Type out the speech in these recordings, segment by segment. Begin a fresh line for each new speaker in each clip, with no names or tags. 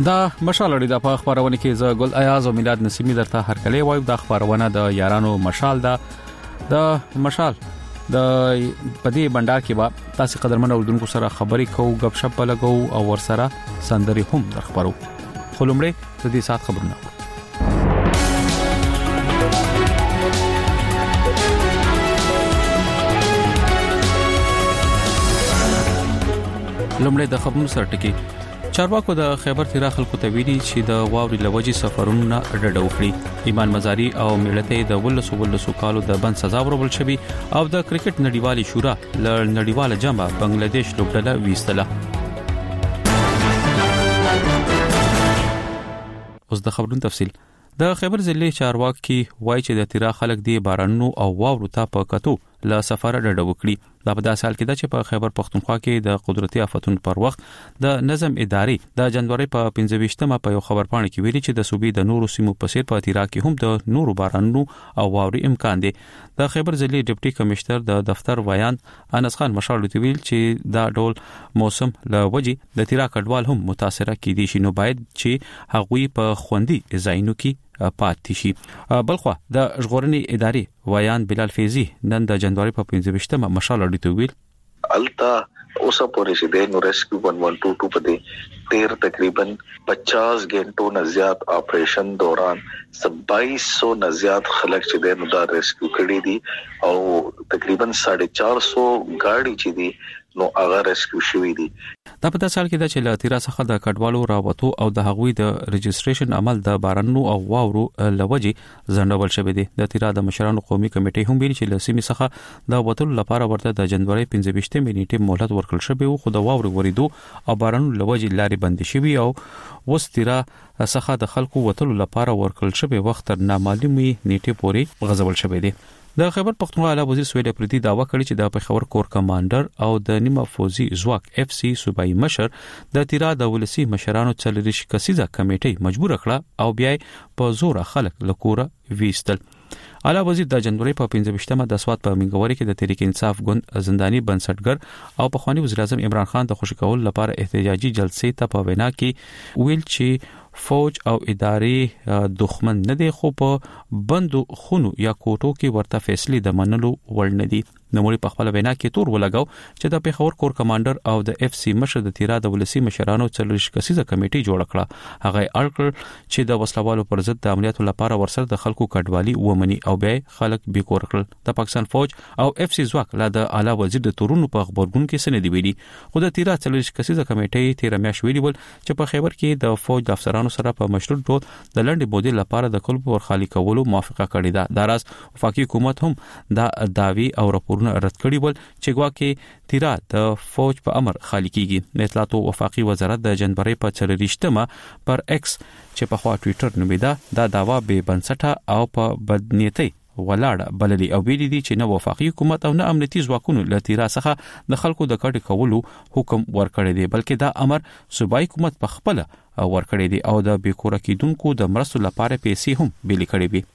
دا مشال لري د خبرونه کې ز ګل ایاز او میلاد نسیمی درته هر کله وایو د خبرونه د یارانو مشال د مشال د پدی بندر کې با تاسو قدرمن اوردونکو سره خبرې کوو غب شپ لګو او ور سره سندري هم در خبرو خلمړې د دې سات خبرونه لمړی د خبرونو سره ټکی چارواکو د خیبر تیرا خلکو ته ویلي چې د واوري لوجي سفرونه ډډه وکړي ایمان مزاری او ملته د ولسو کالو د بند سزا ورول شوی او د کرکټ نړیوالي شورا ل نړیواله جامه بنگلاديش لوبډله ویستله اوس د خبرونو تفصیل د خیبر ضلع چارواکي وایي چې د تیرا خلک دی بارانو او واورو ته په کتو له سفر ډډه وکړي دا په داسې حال کې ده چې په خیبر پختونخوا کې د قدرتي آفتونو پر وخت د نظم ادارې د جنوري په 15مه په یو خبر پاڼه کې ویلي چې د صوبې د نورو سیمو په څیر په تیرا کې هم د نورو بارانونو او واوري امکان دی د خیبر ضلع ډیپټي کمشنر د دفتر ویان انس خان مشال ویل چې دا ډول موسم له وجې د تیرا کډوال هم متاثر کیدي شي نو باید چې هغوی په خوندي ځایونو کې پاتې شي بلخو د ژغورنې ادارې ویان بلال فیضی نن د جنوري په 15مه مشال اډیټو ویل
التا اوسه پورې چې د نو ریسکیو 1122 په دې تیر تقریبا 50 غنټو نه زیات اپریشن دوران 2200 نه زیات خلک چې د نو دا ریسکیو کړي دي او تقریبا 450 گاډي چې دي نو هغه ریسکیو شوی دي
دا په تاسو کې دا چې لا تیرا څخه د کډوالو راوته او د هغوی د رجستریشن عمل د بارانو او واورو لوجي ځنډول شوی دی د تیرا د مشرانو قومي کمیټې هم ویلي چې لسیمه څخه د وټل لپاره ورته د جنوري 15 نیټه مهلت ورکړل شوی او خو د واورو وریدو او بارانو لوجي لارې بند شوی او وس تیرا څخه د خلکو وټل لپاره ورکړل شوی وخت تر نامعلومي نیټه پورې غځول شوی دی د خیبر پختونخوا اعلی وزیر سویل پردي داوا کړی چې د پېښور کور کمانډر او د نیمه فوزي ځواک اف سی صوبایي مشر د تیرا د ولسی مشرانو چلریش کسیزه کمیټې مجبور کړه او بیا په زور خلک لکوره ویستل اعلی وزیر د جنوري په 15مه د سواد په منګوري کې د تحریک انصاف ګوند زنداني بنسټګر او په خواني وزیر اعظم عمران خان د خوشی کول لپاره احتجاجي جلسې ته په وینا کې ویل چې فوج او ادارې دښمن نه دي خو په بندو خونو یا کوټو کې ورته فیصله د منلو وړ نه دي نوموړي په خپل وینا کې تور ولګاو چې د پېښور کور کمانډر او د اف سی مشر د تیرا د ولسی مشرانو چلریش کسیزه کمیټې جوړ کړه هغه اړکل چې د وسلوالو پر ضد د عملیاتو لپاره ورسره د خلکو کډوالي ومني او به خلک به کور کړل د پاکستان فوج او اف سی ځواک لا د اعلی وزیر د تورونو په خبرګون کې سندې ویلي خو د تیرا چلریش کسیزه کمیټې 13 میاشتې ویلي ول چې په خیبر کې د فوج د افسرانو سره په مشروط ډول د لنډې مودې لپاره د کلب ور خالی کولو موافقه کړې ده د راز وفاقي حکومت هم دا داوی او راپورونه رد کړي ول چې ګواکې تیرا د فوج په امر خالی کیږي د اطلاعات او وفاقي وزارت د جنوري په 24مه پر ایکس چې په خوا ټوئیټر نومیدا دا داوا به بنسټه او په بدنیتي ولاړه بللي او ویلي دي چې نو وفاقي حکومت او نه امنیتي ځواکونو له تیرا څخه د خلکو د کډې کولو حکم ورکړی دی بلکې دا امر صوبایي حکومت په خپل ورکړی دی او د بیکوره کیدونکو د مرستو لپاره پیسې هم بیل کړي وي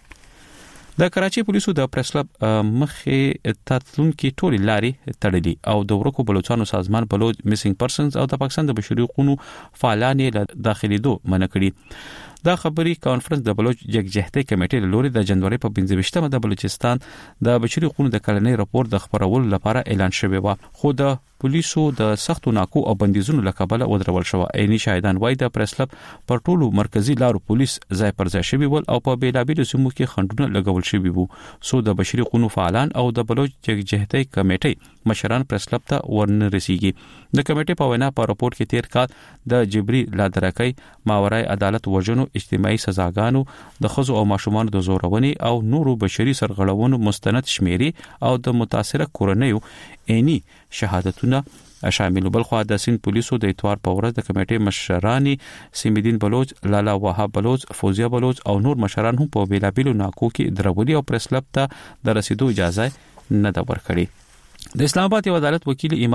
د کراچي پولیسو د پریس کلب مخې تاتلونکو ټولي لاري تړلي او د ورکو بلوچستان سازمان بلوچ میسینګ پرسنز او د پاکستان د بشري حقوقو فعالان له داخليدو منع کړي دا خبري کانفرنس د بلوچ یکجهتي کمیټې لوري د جنوري په 15مه د بلوچستان د بشري حقوقو د کلنۍ راپور د خبرولو لپاره اعلان شوی و خو د پولیسو د سختو ناکو او بندیزونو لکبله ودرول شو عیني شاهدان وای د پریس کلب پر ټولو مرکزی لارو پولیس ځای پر ځای شوی ول او په بیلابیلو سیمو کې خندونه لګول شوی وو سو د بشري حقوقو فعالان او د بلوچ یکجهتي کمیټې مشران پریس کلب ته ورن رسیږي د کمیټې په وینا په راپور کې تیر کال د جبري لادرکۍ ماورای عدالت وژنو اجتماعي سزاګانو د خزو او ماشومان د زورونې او نورو بشري سرغړونو مستند شمیري او د متاثره کورنیو عیني شهادتونه شامل بل خو د سین پولیسو د اتوار په ورځ د کمیټې مشرانی سیمدین بلوچ لالا وهاب بلوچ فوزیه بلوچ او نور مشران هم په بیلابیلو ناکو کې درولي او پریس کلب ته د رسیدو اجازه نه ده ورکړې د اسلام آباد یو عدالت وکیل ایمان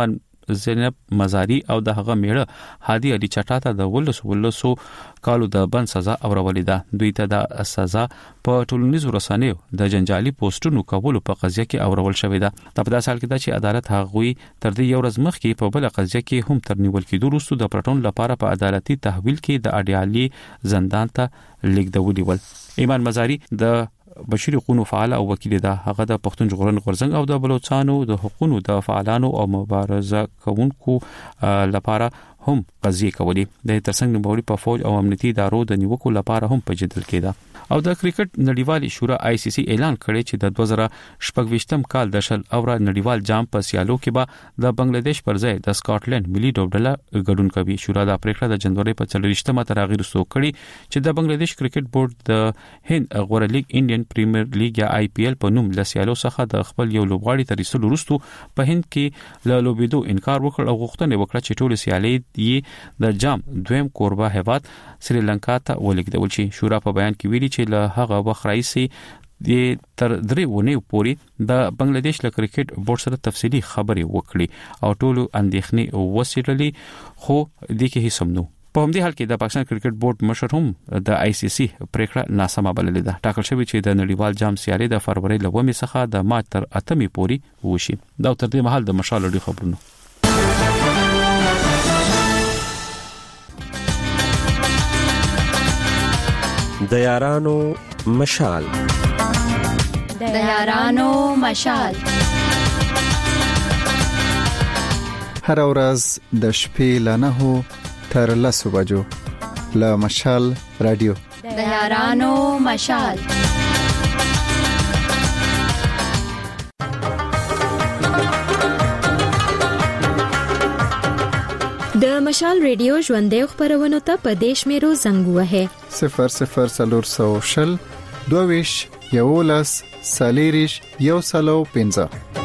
زینب مزاری او د هغه میړه هادي علي چټاته د ولسو کالو د بند سزا اورولې ده. دوی ته د سزا په ټولنیزو رسنیو د جنجالي پوسټونو کولو په قضیه کې اورول شوې ده. په داسې حال کې چې عدالت هغوی تر دې یو ورځ مخکې په بل قضیه کې هم تر نیول کېدو وروسته د پلټون لپاره په عدالتي تحویل کې د اډیالي زندان ته لیږدولي ول. ایمان مزاری د بشري حقوقو فعال او وکیل ده. هغه د پښتون ژغورنې غورځنګ او د بلوچستانو د حقوقو د فعالانو او مبارزه کوونکو لپاره هم قضیه کوي. د ترڅنګ نوموړي په فوج او امنیتي ادارو د نیوکو لپاره هم په جدل کې ده. او د کرکټ نړیوالي شورا ICC اعلان کړی چې د 2026م کال د شل اوره نړیوال جام په سیالو کې به د بنگلاديش پر ځای د سکاټلند ملي لوبډله ګډون کوي. شورا د پریکړه د جنوري په 24مه تغیر وسو کړی چې د بنگلاديش کرکټ بورډ د هند غوړه لیګ انډین پریمیر لیګ یا IPL په نوم له سیالو څخه د خپل یو لوبغاړي تر رسول وروسته په هند کې له لوبېدو انکار وکړ او غوښتنه وکړه چې ټول سیالي یې د جام دویم کوربه هیواد سریلانکا ته ولېږدول شي. شورا په بیان کې ویلي چې له هغه وخت راځي د تر 3 ونې پورې د بنگلاديش له کرکټ بورډ سره تفصيلي خبرې وکړي او ټول اندېښنې وسیللې، خو د کې هیڅ هم نو. په همدې حال کې د پاکستان کرکټ بورډ مشر هم د ICC پریکړه ناسمه بللې ده. ټاکل شوی چې د نړیوال جام سیالي د فروری ل 1 څخه د مارچ تر 8 پورې وشي. دا تر دې مهال د مشال لړۍ خبرونه.
د یارانو مشال.
د یارانو مشال.
هر ورځ د شپې ل 9 تر 10 بجو له مشال رادیو.
د یارانو مشال.
د مشال ریډیو ژوندې خبرونه ته په دیش میرو زنګ وهه
00 22 یولس سالیریش یو سلو 15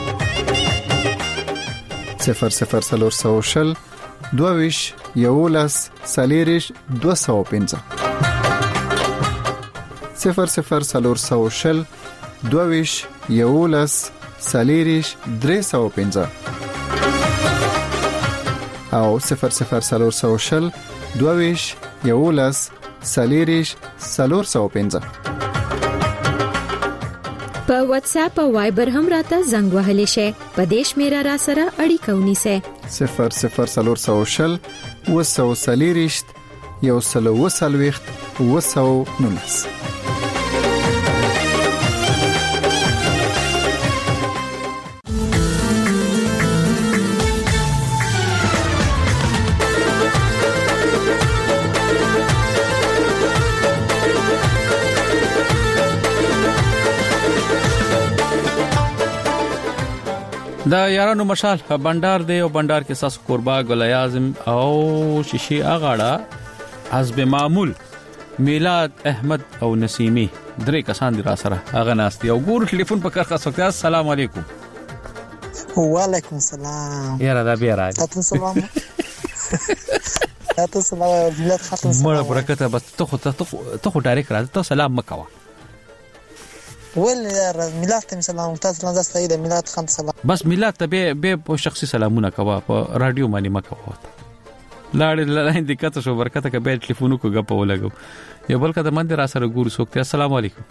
00 22 یولس سالیریش 215 00 22 یولس سالیریش 315 او 00 22 یولس سالیریش 415.
په واتس اپ او وایبر هم راته زنګ وهلی شي. په دیش میرا را سره اړیکه ونیسه
00 وسو سالیریش یو سلو وسلويخت وسو نونس.
د یارانو مشال بندر دی او بندر کې ساس قربا ګل اعظم او شیشي اغاړه حسب معمول میلاد احمد او نسیمی درې کسان دي را سره هغه ناستي او ګور ټلیفون په کار خاص وخت. السلام علیکم.
وعلیکم السلام.
یاره دا بیا راځي.
تاسو سلام. تاسو سلام ملت ختم سلام.
مړه برکته بس ته خو ډایرکټ راځه ته سلام مکوا.
ول میلاد ته سلام تاسو لاندې ستای د میلاد خان سلام.
بس میلاد ته به په شخصي سلامونه کوا په رادیو باندې مکوا. لاړ دقت شو برکته کې به ټلیفون کو غپ ولګو. یو بل کده من را سره ګور سوکته. السلام علیکم.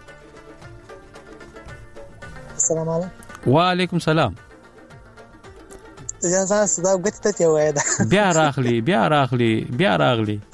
السلام علیکم.
وعلیکم السلام.
یا تاسو دا غته ته وای دا
بیا راغلی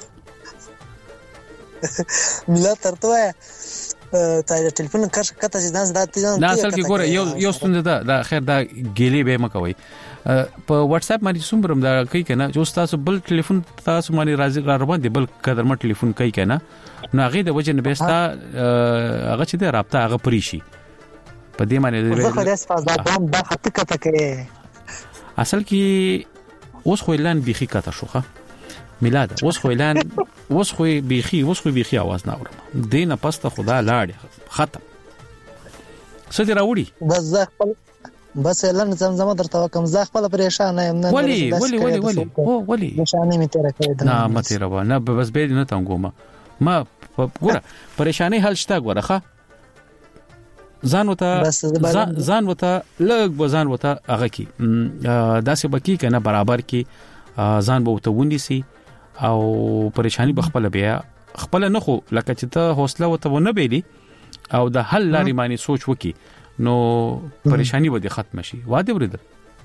میلاد ترته تا ټلیفون کته چې داس داتې
نه اصل کې ګوره یو ستونزه ده خیر دا ګیلې به مکوي په واتس اپ باندې سومبرم دا کوي کنه چې تاسو بل ټلیفون تاسو باندې راځي را باندې بل قدر ما ټلیفون کوي کنه نو هغه د وجه نه بهستا هغه چې د رابطه هغه پریشي په دې معنی
زه خو داس فاز دا حقیقت کې
اصل کې اوس خو اعلان بيخي کاته شوخه میلاد اوس خو بيخي आवाज نه اورم دینه پسته خدا لاړ ختم څه دی راوړي
بس اعلان زمزمه درته کوم زه خپل پریشان یم نه
ولی
پریشانې می تیر کړې
نه مته روا نه بس به نه تنګوم ما ګوره پریشانی حل شته ګوره ښه ځان وته لږ ځان وته هغه کی داسې بکی کنه برابر کی ځان به وته ونیسي او پریشانی بخپل بیا خپل نه خو لکه چې ته حوصله وته ونه بیلی او د حل لاري معنی سوچ وکي نو پریشانی به ختم شي واده ورده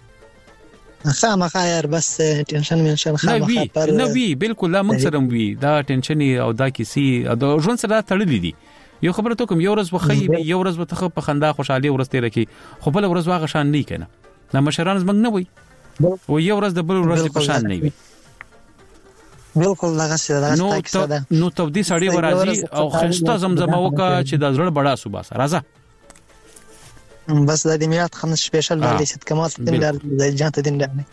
خامخا یار بس ټینشن منشن خامخا پر
نو وی بالکل لا موږ سره وی دا ټینشن او دا کیسي د ژوند سره تړلې دي یو خبره ته کوم یو ورځ وخی یو ورځ وته په خندا خوشحالي ورځ تیر کی خو بل ورځ واغه شان نه کنه نه مشران زمنګ نه وي او یو ورځ د بل ورځ په شان نه وي
بالکل لږه څه ده
نو تبدی سړی ورازي او خسته زمزمه وکا چې د زړه بڑا صبح سره راځه
بس د دې میات خمس سپیشل باندې ست کمال دین د جانت دین نه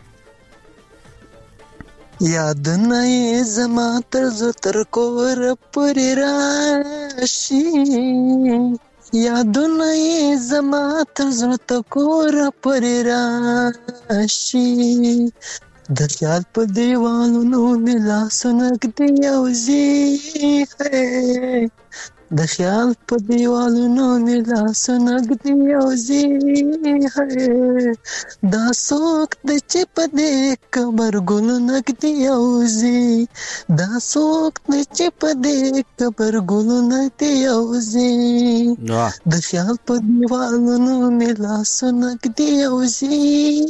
یاد نه زما تر کور پر راشي یاد نه زما تر کور پر راشي د خیال په دیوالونو ملا سنک دی اوزی د خیال په دیوالونو ملا سنک دی اوزی دا څوک د چې په دې قبر ګل نک دی اوزی دا څوک د چې په دې قبر ګل نک دی اوزی د خیال په دیوالونو ملا سنک دی اوزی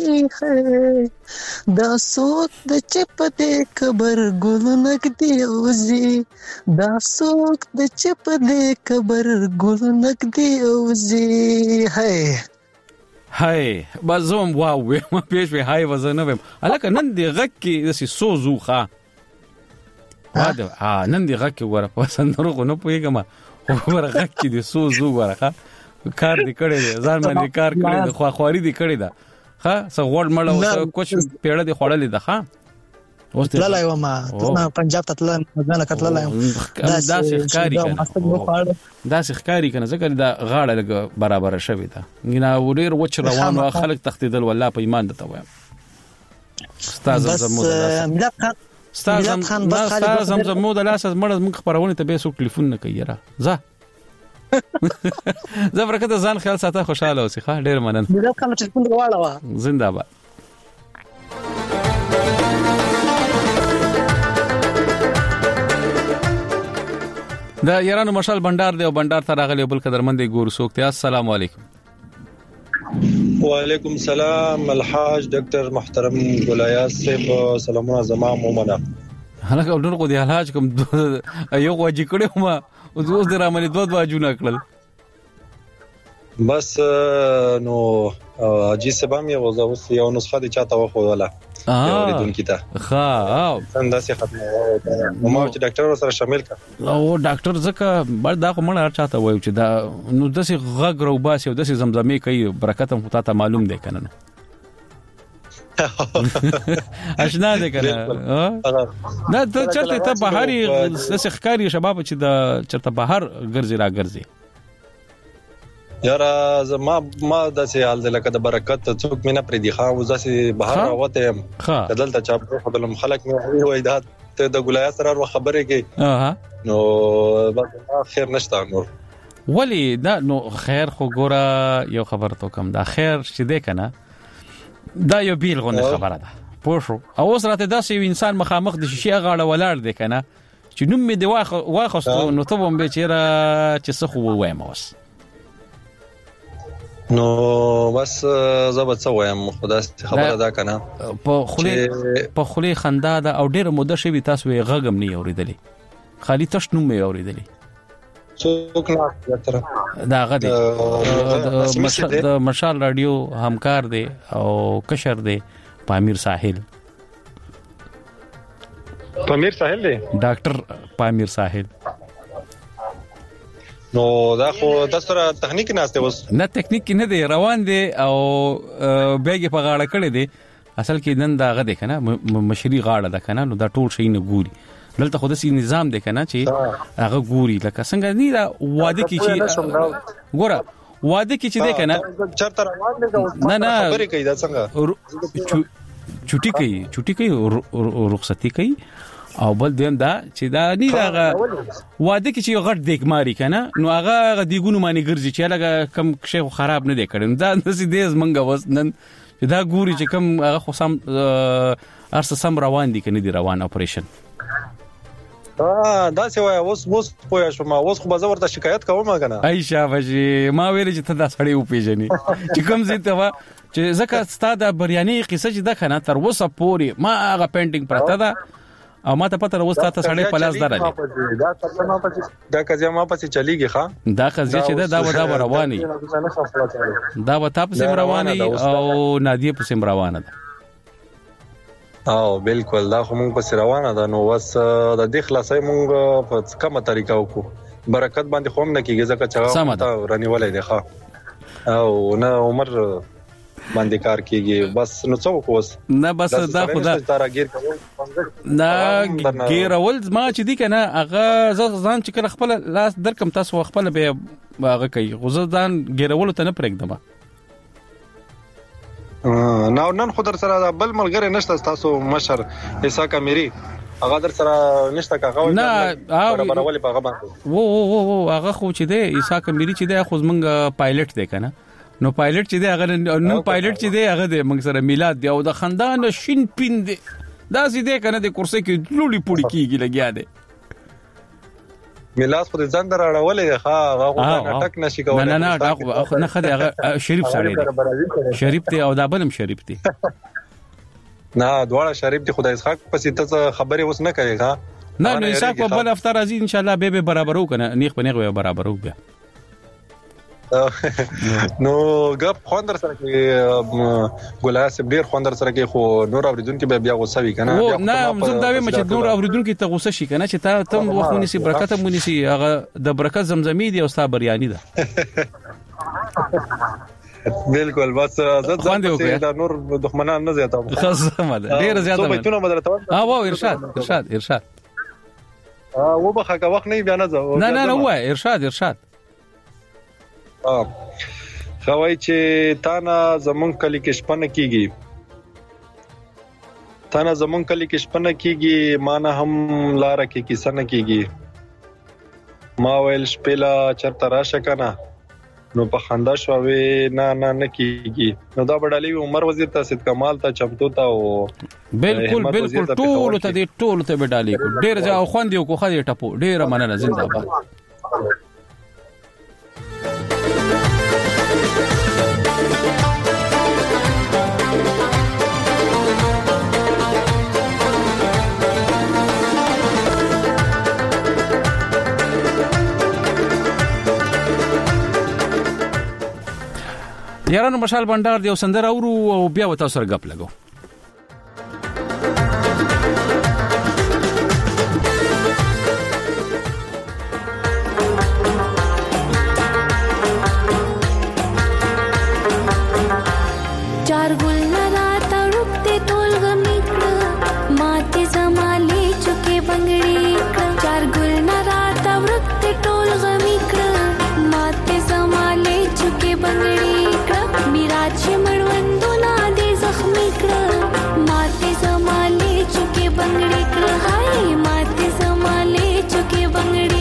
دا څوک د چې په دې قبر ګل نک دی اوزی دا څوک د چې په دې قبر ګل نک دی اوزی
هاي بازوم واو ما پیش به هاي وزنه وم الکه نن دی غک کې دسي سوزوخه واده نن دی غک وره پسندرو غو نه پويګما وره غک کې دی سوزو ورخه کار دی کړي ځان باندې کار کړي خو خواري دی کړي دا ها څو ور مړ او کوم پیړه دی خړلې ده ها اوس
لا لا ما ته پنجاب ته تل نه کتل لا
دا ښکاری کنه دا ښکاری کنه ځکه دا غاړه لګ برابر شوی دا ګنا وریر وچ روانو خلک تختیدل والله په ایمان دته وایم استاد زمزمو د لاس مړ موږ خبرونه ته به سو ټلیفون نه کوي را زه زبرکته ځان خیال ساته خوشاله اوسې ښه ډیر مننه
دا کوم ټلیفون واړه
زنده‌باد دا یارانو مشال بندر دی او بندر ته راغلی بل قدرمند ګور سوکته السلام علیکم
وعلیکم السلام الحاج ډاکټر محترم ګلایاس صاحب سلامونه زما مومنه
هلکه ډور کو دی الحاج کوم یو واجی کړو ما اوس درامل دوه واجونه کړل
بس نو اجي سبام یو اوس یو نسخه دي چاته وخو ولا اوریدون کیته
ها
څنګه سي ختمه نو چې ډاکټر سره شامل کا
او ډاکټر زکه بل دا کوم نه چاته وایو چې دا نو دسي غږ رو باسي او دسي زمزمه کوي برکت هم ته معلوم دی کنه اشنا ده کنه دا چرته ته بهاري دسي ښکاری شباب چې دا چرته بهر ګرځي را ګرځي
یار ما داسې حال ده لکه د برکت څوک مې نه پرې دی خو ځاسې بهر راوته دلته چا په خپل خلک مې وای دا ته د ګلایاس سره خبرې کې نو بس خیر نشته نور
ولی دا نو خیر خو ګوره یو خبر ته کوم دا خیر چې ده کنه دا یو بیل غونه خبره ده پوښو او اوس راته دا یو انسان مخامخ د شیشه غاړه ولاړ دی کنه چې نوم مې دی واخستو نو ته هم به چیرې چې څه خو وایم اوس
نو بس زبط سوایم خدا خبره دا کنه
په خلی خندا دا او ډیره مده شوی تاسو یې غږم نه اوریدلی خالی تش نوم یې اوریدلی
څوک نه تر
دا غدي د مشال رادیو همکار دی او کشر دی پامیر ساحل
دی
ډاکټر پامیر ساحل
نو دا خو د سره تخنیک نهسته وس
نه تکنیک نه دی روان دی او بیګ په غاړه کړی دی اصل کې نن دا غده کنه مشری غاړه ده کنه نو دا ټول شي نه ګوري دلته خو د سي نظام دی کنه چې هغه ګوري لکه څنګه نه دا واده کې چې ګوره واده کې چې دی کنه
چرته روان نه خبرې کوي دا څنګه
چټي کوي رخصتي کوي او بل دیم دا چې دا نه دا واده کې چې غټ دیګماري کنه نو هغه دیګونو باندې ګرځي چې لګه کم شی خراب نه دی کړي دا نسې دیز منګه وسنن دا ګوري چې کم هغه خو سم ارس سم روان دي کنه دی روان اپریشن
دا څه وای اوس پوه شو ما اوس خو به زورته شکایت کوم کنه
ای شاباشي ما ویل چې ته دا سړی و پیژنې چې کوم زیته وا چې زکه ستاده بریاني قصه چې د کنه تر وسه پوري ما هغه پینټینګ پرته ده او ما ته پته راوسته ته سړی په لاس درلې
دا قضیه ما پسې چلیږي ښا
دا قضیه چې دا رواني دا و تاسو سم رواني او نادیه په سم روانه ده
او بالکل دا خو مونږ پسې روانه ده نو وس د دې خلاصې مونږ په کومه طریقه وکړو برکت باندې خو نه کیږي ځکه چې هغه رانیولې ده ښا او نه عمر باندې کار کیږي بس نو څوک وس
نه بس دا خدا نه ګیرول ما چې دی کنه هغه ځان چې کله خپل لاس درکم تاسو خپل به هغه کوي غوځدان ګیرول ته نه پرېږدم
نن خو در سره بل ملګری نشته تاسو مشر اسحاق امیری هغه در سره نشته کاغه
نه
برابرولې په هغه باندې
وو هغه خو چې دی اسحاق امیری چې دی خو زمونږ پایلټ دی کنه نو پایلټ چې دی هغه نو پایلټ چې دی هغه د موږ سره میلاد دی او د خندان شین پین دی دا سې دی کنه د کرسي کې لولي پوړي کیږي لګیا دی
میلاد خو ځان دراړولې ښا هغه ټک نشي کولای
نه نه خدای هغه شریف سره دی شریف دی او دا بلم شریف دی
نه دواړه شریف دی خدای اسحاق پسې ته خبرې اوس نه کوي ښا
نه اسحاق په بل هفته راځي ان شاء الله به برابرو کنه نیخ په نیغه برابرو بیا
نو غب خوندر سره کې ګلای سب ډیر خوندر سره کې خو نور اوریدونکو به بیا غوسوي کنه
نه زم دا ویم چې نور اوریدونکو ته غوسه شي کنه چې تم وخت مونږ برکت مونږ هغه د برکت زمزمي دی او ستا بریاني ده
بالکل بس زړه دا نور دښمنان نه زیاتو
خصمه ده ډیر زیاته
ته بیتونه بدلته
واه ارشاد
و بخا کا وخت نه بیا
نه وای ارشاد
خوای چې تانا زمون کلی کې شپنه کیږي مانا هم لار کې کیسه نه کیږي ما ویل شپلا چرته راشه کنه نو په خندا شوې نه کیږي نو دا بډالي عمر وزیر ته سید کمال ته چمتو تا او
بالکل ټول ته بډالي ډیر ځا خوندې کو خدي ټپو ډیر مننه زنده‌باد یارانو مشال بندر دی سندر اورو او بیا وتا سره غپ لګو
चार गुल राता रुकते तोल गमिक माते जमाले चुके बंगड़ी चार गुल राता रुकते टोल गमिक माते जमाले चुके बंगड़ी मिराची मळवंदो ना दे जखमी माते जमाले चुके बंगड़ी हाय माते जमाले चुके बंगड़ी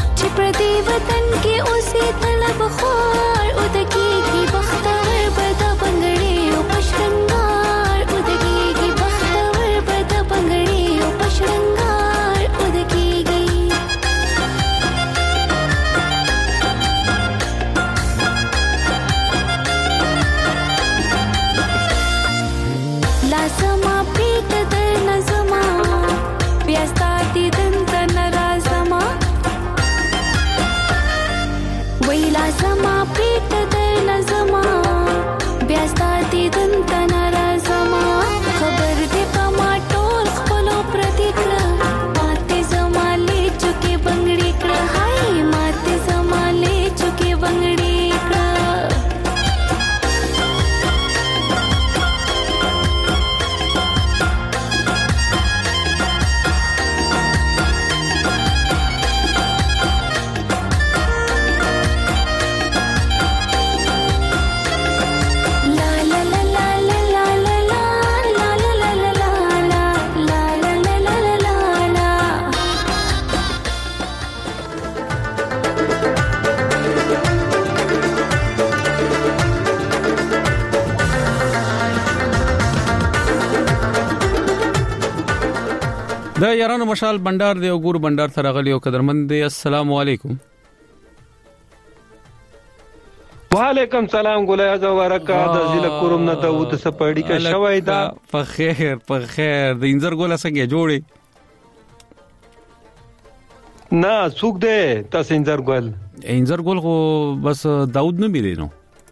वतन के उसे तलब खोर उदकी की बख्तर बदा
دا یارانو مشال بندر دی او ګور بندر ته راغلی او قدرمن دی. السلام علیکم.
وعلیکم سلام ګولای زوارکا د ضلع کوروم نه داوود سپړی کا شوای دا
په خیر د انځر ګولا څنګه جوړي
نه څوک دی تاسو انځر ګول
خو بس داوود نه بیرینو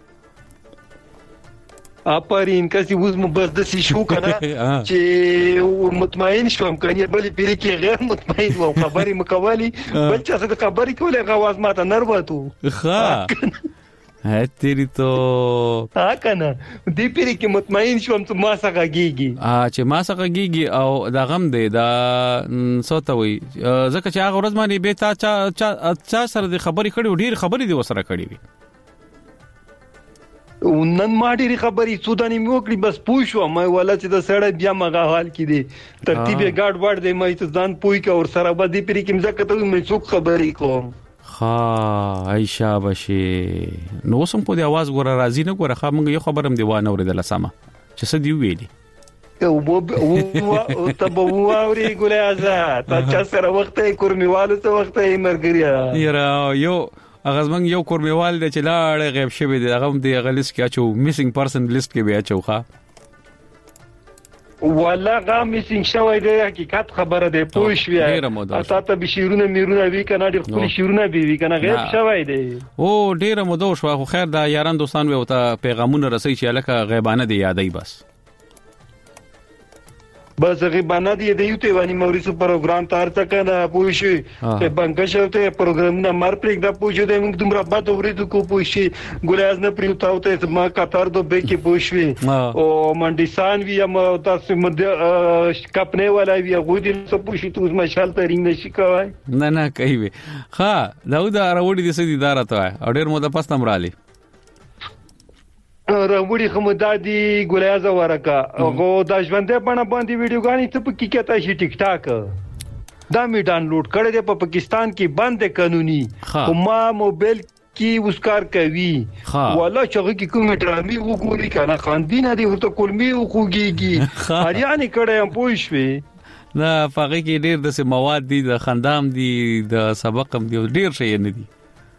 اپرین کسي وز مبس د سی شو کنه چې مطمئن شوم کنه بلې پیری کې غیر مطمئن و خبري مکوالي بل څه د خبري کوله غواز ماته نرواتو
ښه تیری تو
کنه دی پیری کې مطمئن شوم ته ما څنګه گیږي
چې ما څنګه گیږي او دا غم دی دا سوتوي ځکه چې هغه ورځ باندې به تا چا سره د خبري کړي ډیر خبري دی وسره کړي وي
نن ما ډیری خبري سودانی موکړي بس پوښو مې ولا چې د سړی بیا مغه حال کې دي ترتیب ګاډ وړ دی مې ته ځان پوي کا اور سره بدی پری کې مزه کته مې څوک خبري کوم
ها عائشہ بشي نو سم په دی आवाज ګوره راځي نه ګوره خامنګ یو خبرم دی وانه اوریدل سما چې څه دی ویلي
او ته اوري ګولای آزاد تا سره وخت یې کورمیوالو ته وخت یې مرګریا
یو اغازمن یو کورمیوال د چلاړ غیب شوی دی هغه د غلیس کې اچو میسنګ پرسن لیست کې به اچو ښا
ولا غا میسنګ شوی دی حقیقت خبره ده پوښوي اته ته بشیرونه میرونه وی کنه ډیر خپل شیرونه وی کنه غیب شوی دی
او ډیر مودو شو خو خیر دا یاران دوستان وي او ته پیغامونه رسي چې الکه غیبانه دی یادای
بس غیبانه دی د یوټیوب باندې موريسو پروګرام تار څنګه پوښي ته بنګښته پروګرام نه مر پرېګ دا پوښي د موږ دومره بد اورېدو کو پوښي ګولیاز نه پریوتاوته ما قطر دو به کې پوښي او منډیسان وی ام تاسو مد کپنه ولا وی غوډی څه پوښي ته مشال ته رینګ نشي کوي
نه کوي ها داود راوړي د سړي اداره ته او ډېر مو د پاس نمرالي
راوړي خمدادي ګولیاز ورکا غو د ژوندې باندې ویډیوګانی ته په کې کته شي ټیک ټاک دا می ډاونلوډ کړی دی په پاکستان کې بند قانوني او ما موبایل کې وسکار کوي ولا چې کې کوم ډرامي وګوري کنه خاندینه دی ورته کولمي وګيږي اړیانه کړه هم پوښوي
نه فقې کې ډېر د مواد دي د خندام دي د سبقم دي ډېر شي نه دي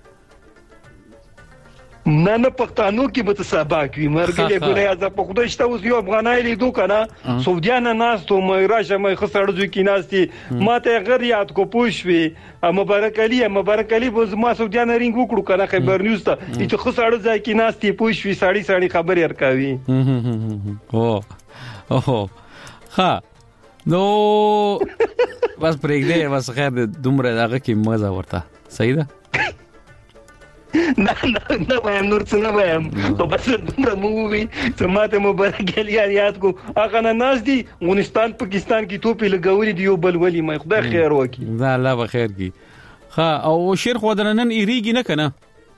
نه پښتنو کې به سبق وي مرګلې ګولې از په خدای شته اوس یو افغانای لیدو کنه سعودیان ناس ته مې راشه مې خسړځو کې ناستي ماته غیر یاد کو پوښوي مبارک علي به ما سعودیان رینګ وکړو کنه خبر نیوز ته چې خسړځای کې ناستي پوښوي ساړي خبري ورکاوي
اوه ها نو بس پرېږده بس خیر دومره هغه کې مزه ورته صحیح ده
نه وایم نور څه نه وایم په بس دومره مووي چې ماته مبارک علي یاد کو هغه نه ناز دي افغانستان پاکستان کې توپې لګولې دی یو بل ولي مې خدای خیر وکي
دا الله به خیر کی ها او شیر خو درنن ایریږي نه کنه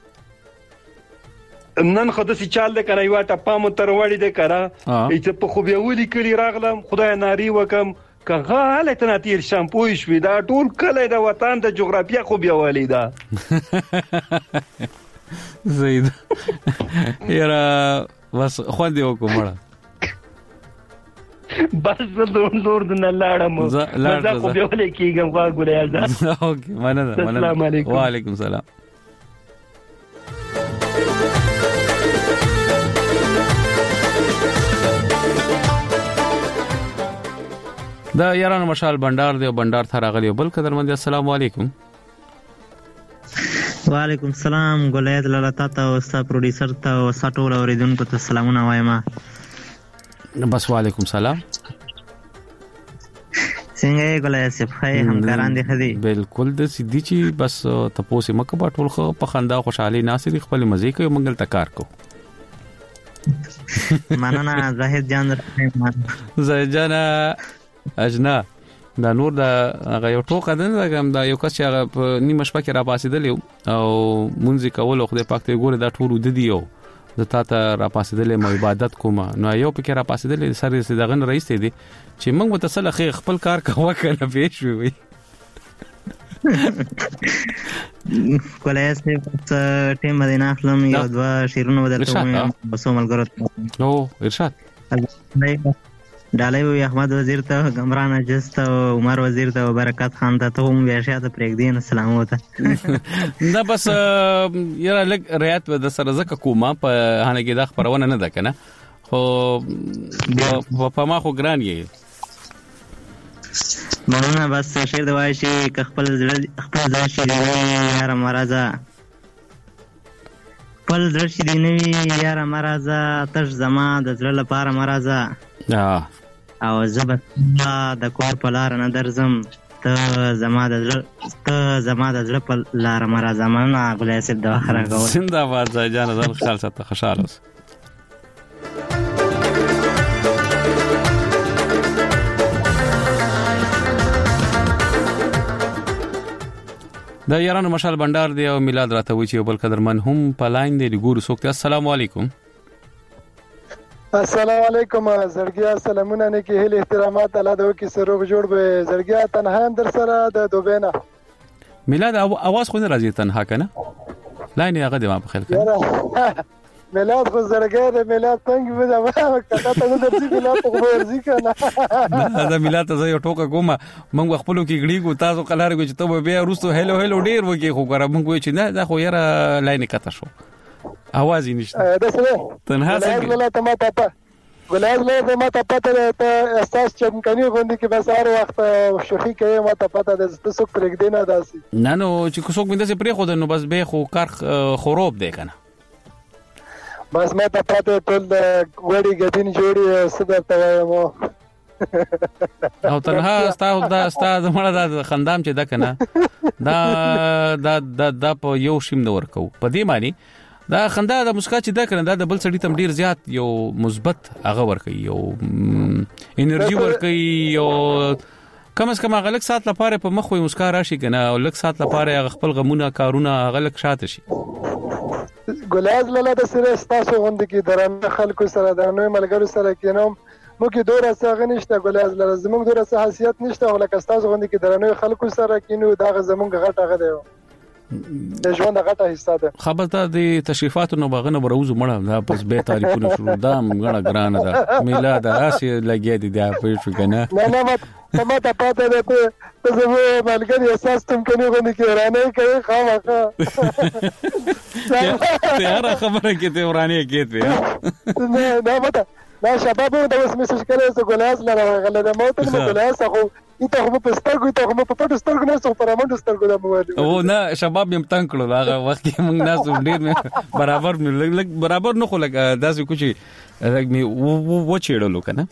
نن خدای چال ده کنه یو ټپه مو تر وړي ده کنه چې په خو به ولي کړي راغلم خدای ناری وکم کغه حالت نه تیر شامپو شوي دا ټول کله د وطن د جغرافیه خو بیا ولیدا
زید یرا بس خو دې وکړه
بس دور د لاړم زه خو بیا ولې کېږم غوړې ازه
اوکې مننه
السلام علیکم
وعلیکم السلام دا یارانو مشال بندر دی او بندر ته راغلی بل قدرمن السلام علیکم
وعلیکم السلام ګولید لاله تاسو او ستا پروډوسر ته او سټول اوریدونکو ته سلامونه وایم
بس وعلیکم سلام
څنګه ګولید صفای همکاران دي خدي
بالکل د سیدی چی بس تاسو مکه باټول خو په خندا خوشحالي ناصری خپل مزه کوي منګل تکار کو
مننه زاهد جان
زاهد اجنا دا نور دا هغه یو ټوکه ده دا یو کس چې هغه نیمه شپه کې را پاسېدل او مونږ کول خو د پاک ته ګوره دا ټول د دیو د تا ته را پاسېدل مې عبادت کوم نو یو پکې را پاسېدل سره دغه رئیس دی چې موږ متصل خپل کار کوه کنه پېښ وي
کولای شي چې ټیم مدینه خپل یو دوا شیرونه بدل کوم وسو ملګرو
نو ارشاد
ډالۍ وي احمد وزیر ته، ګمران عجز ته، عمر وزیر ته او برکت خان ته. ته هم بیا شاته پرېږدې نه سلام وته.
دا بس یاره لږ رعایت به د سره زکه کومه په هانه کې دا خبرونه نه ده کنه، خو په ما خو ګران یې
مننه. بس شعر د وایي چې که خپل ځای شي دی یاره مرزه، خپل زړه چې دی نه وي یاره مرزه، تش زما د زړه لپاره مرزه او زه به د کور په لاره نه درځم، ته زما د زړه په لاره مرزه. مننه ګلای صاحب د وخت راکول.
زنده باد ځای جانه، ځان خیال ساته، خوشحاله اوسه. دا یارانو مشال بندر دی او میلاد راته وی چې بل قدرمن هم په لاین دی ګورو سوکته. السلام علیکم.
السلام علیکم زړګیا، سلامونه نه کې هله احترامات الله دې وکي سروغ جوړ به زړګیا. تنها هم در سره د دوبینا
میلاد اواز خو نه راځي تنها کنه، لاین هغه دی ما په خیال کنه.
میلاد خو زړګیا د میلاد څنګه به دا کته ته درځي میلاد خو ورځي کنه.
دا میلاد ته یو ټوکه کومه مونږ خپل کې غړي کو تاسو قلار کو چې ته بیا روستو هلو هلو ډیر وکی خو ګره مونږ چې نه دا خو یاره لاین کته شو اواز یې نشته.
دا څه
تنها څنګه
ګلای ته ما ته ما ته پته ته احساس چمکني غوندي کې بس هر وخت شوخي کوي، ما ته پته ده ته څوک پرېږدې نه داسي
نه نو چې څوک مینده سي پرې خو نو بس به خو کار خراب دی کنه.
بس ما ته پته ټول وړي غدين جوړي صدر ته وایم
او تنها استاد مړه د خندام چې دا کنه دا په یو شیم نور کو په دې معنی دا خندا د مسکا چې دا کنه دا د بل سړی تم ډیر زیات یو مثبت هغه ورکي، یو انرژي ورکي، یو کم از کم غلک سات لپاره په مخ وي مسکا راشي کنه، او لک سات لپاره خپل غمونه کارونه غلک شاته شي.
ګلاز لاله د سره تاسو غوند کې درنه خلکو سره درنه ملګرو سره کینم مو کې دوره څنګه نشته، ګلاز لاله زموږ دوره څه حیثیت نشته، ولکه تاسو غوند کې درنه خلکو سره کینو دا زموږ غټه غده د ژوند غټه حصہ ده.
خبرته د تشریفاتو نو باغنه بروزو مړه دا پس به تعریفونه شروع دا مګړه ګرانه ده میلاد اسی لګیا دي دا په شو کنه.
نه ما ته پته ده ته زموږ ملګری احساس تم کني غوږی کې ورانه کوي خامخا
ته هر خبره کې ته ورانه کېته
نه مته دا شباب د اوس میسج کړي چې ګلاس لاره غلطه موت نه ګلاس خو ته خو په سترګو ته خو په پټو سترګو نه څو پرامند سترګو د مواد
او نه شباب يم تنگ کړو هغه وخت کې موږ ناس ډیر برابر برابر نه خو لګ داسې کوچی می و چېړلو کنه.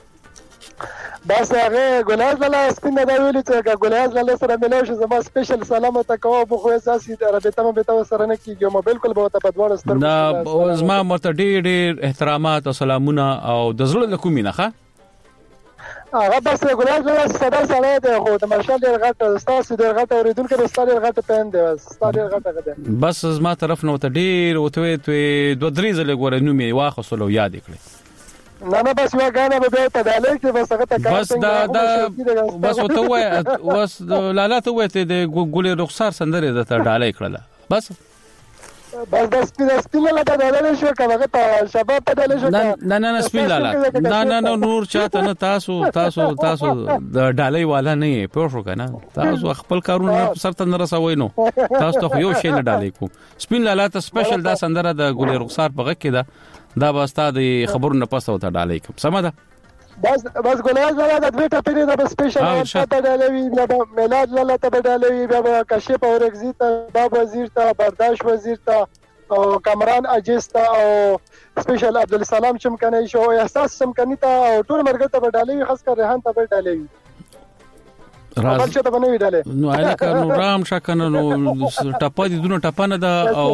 بس هغه ګلاس لاله سپینه دا ویل چې ګلاس لاله سره ملو شي زما سپیشل سلام ته کوم په خو اساسي رابطه مې به سره نه کیږي مو بالکل به ته په دوړ سترګو
نه زما مرته ډیر احترامات او سلامونه او د زړه له کومې نه ښه
هغه بس ګلاس لاله ساده سره ده خو د مارشال ډیر غټ استاد ډیر غټ اوریدونکو د استاد ډیر غټ پین دی استاد ډیر غټ غده
بس زما طرف نو ته ډیر او ته دوه درې ځله ګور نو می واخصلو یاد کړی
نه بس یو غانه به ته دالې کې بس هغه ته
بس دا بس وته وای واس لاله ته وای ته د ګولې رخصار سندره ده ته ډالې کړله بس
د سپین لاله ته دالې شو کله ته شباب ته دالې شو
نه سپین لاله نه نور چاته نه تاسو د ډالې والا نه پوه شو کنه تاسو خپل کارونه سر ته نه رسوي نو تاسو ته یو شی نه ډالې کو سپین لاله ته سپیشل دا سندره د ګولې رخصار په غږ کې ده دا به استاد خبرونه پسته وته ډالې کوم سم ده
بس ګلای زړه د دوی ټپې نه د سپیشل ته ډالې بیا میلاد لاله ته ډالې بیا کشف او رغزی ته باب وزیر ته برداشت وزیر ته او کامران اجز ته او سپیشل عبدالسلام چمکنی شو احساس چمکنی ته او ټول مرګ ته ډالې خاص کر ریحان ته ډالې
راز نو الکه نو رام شکنه نو ټپه دي دونه ټپه نه ده او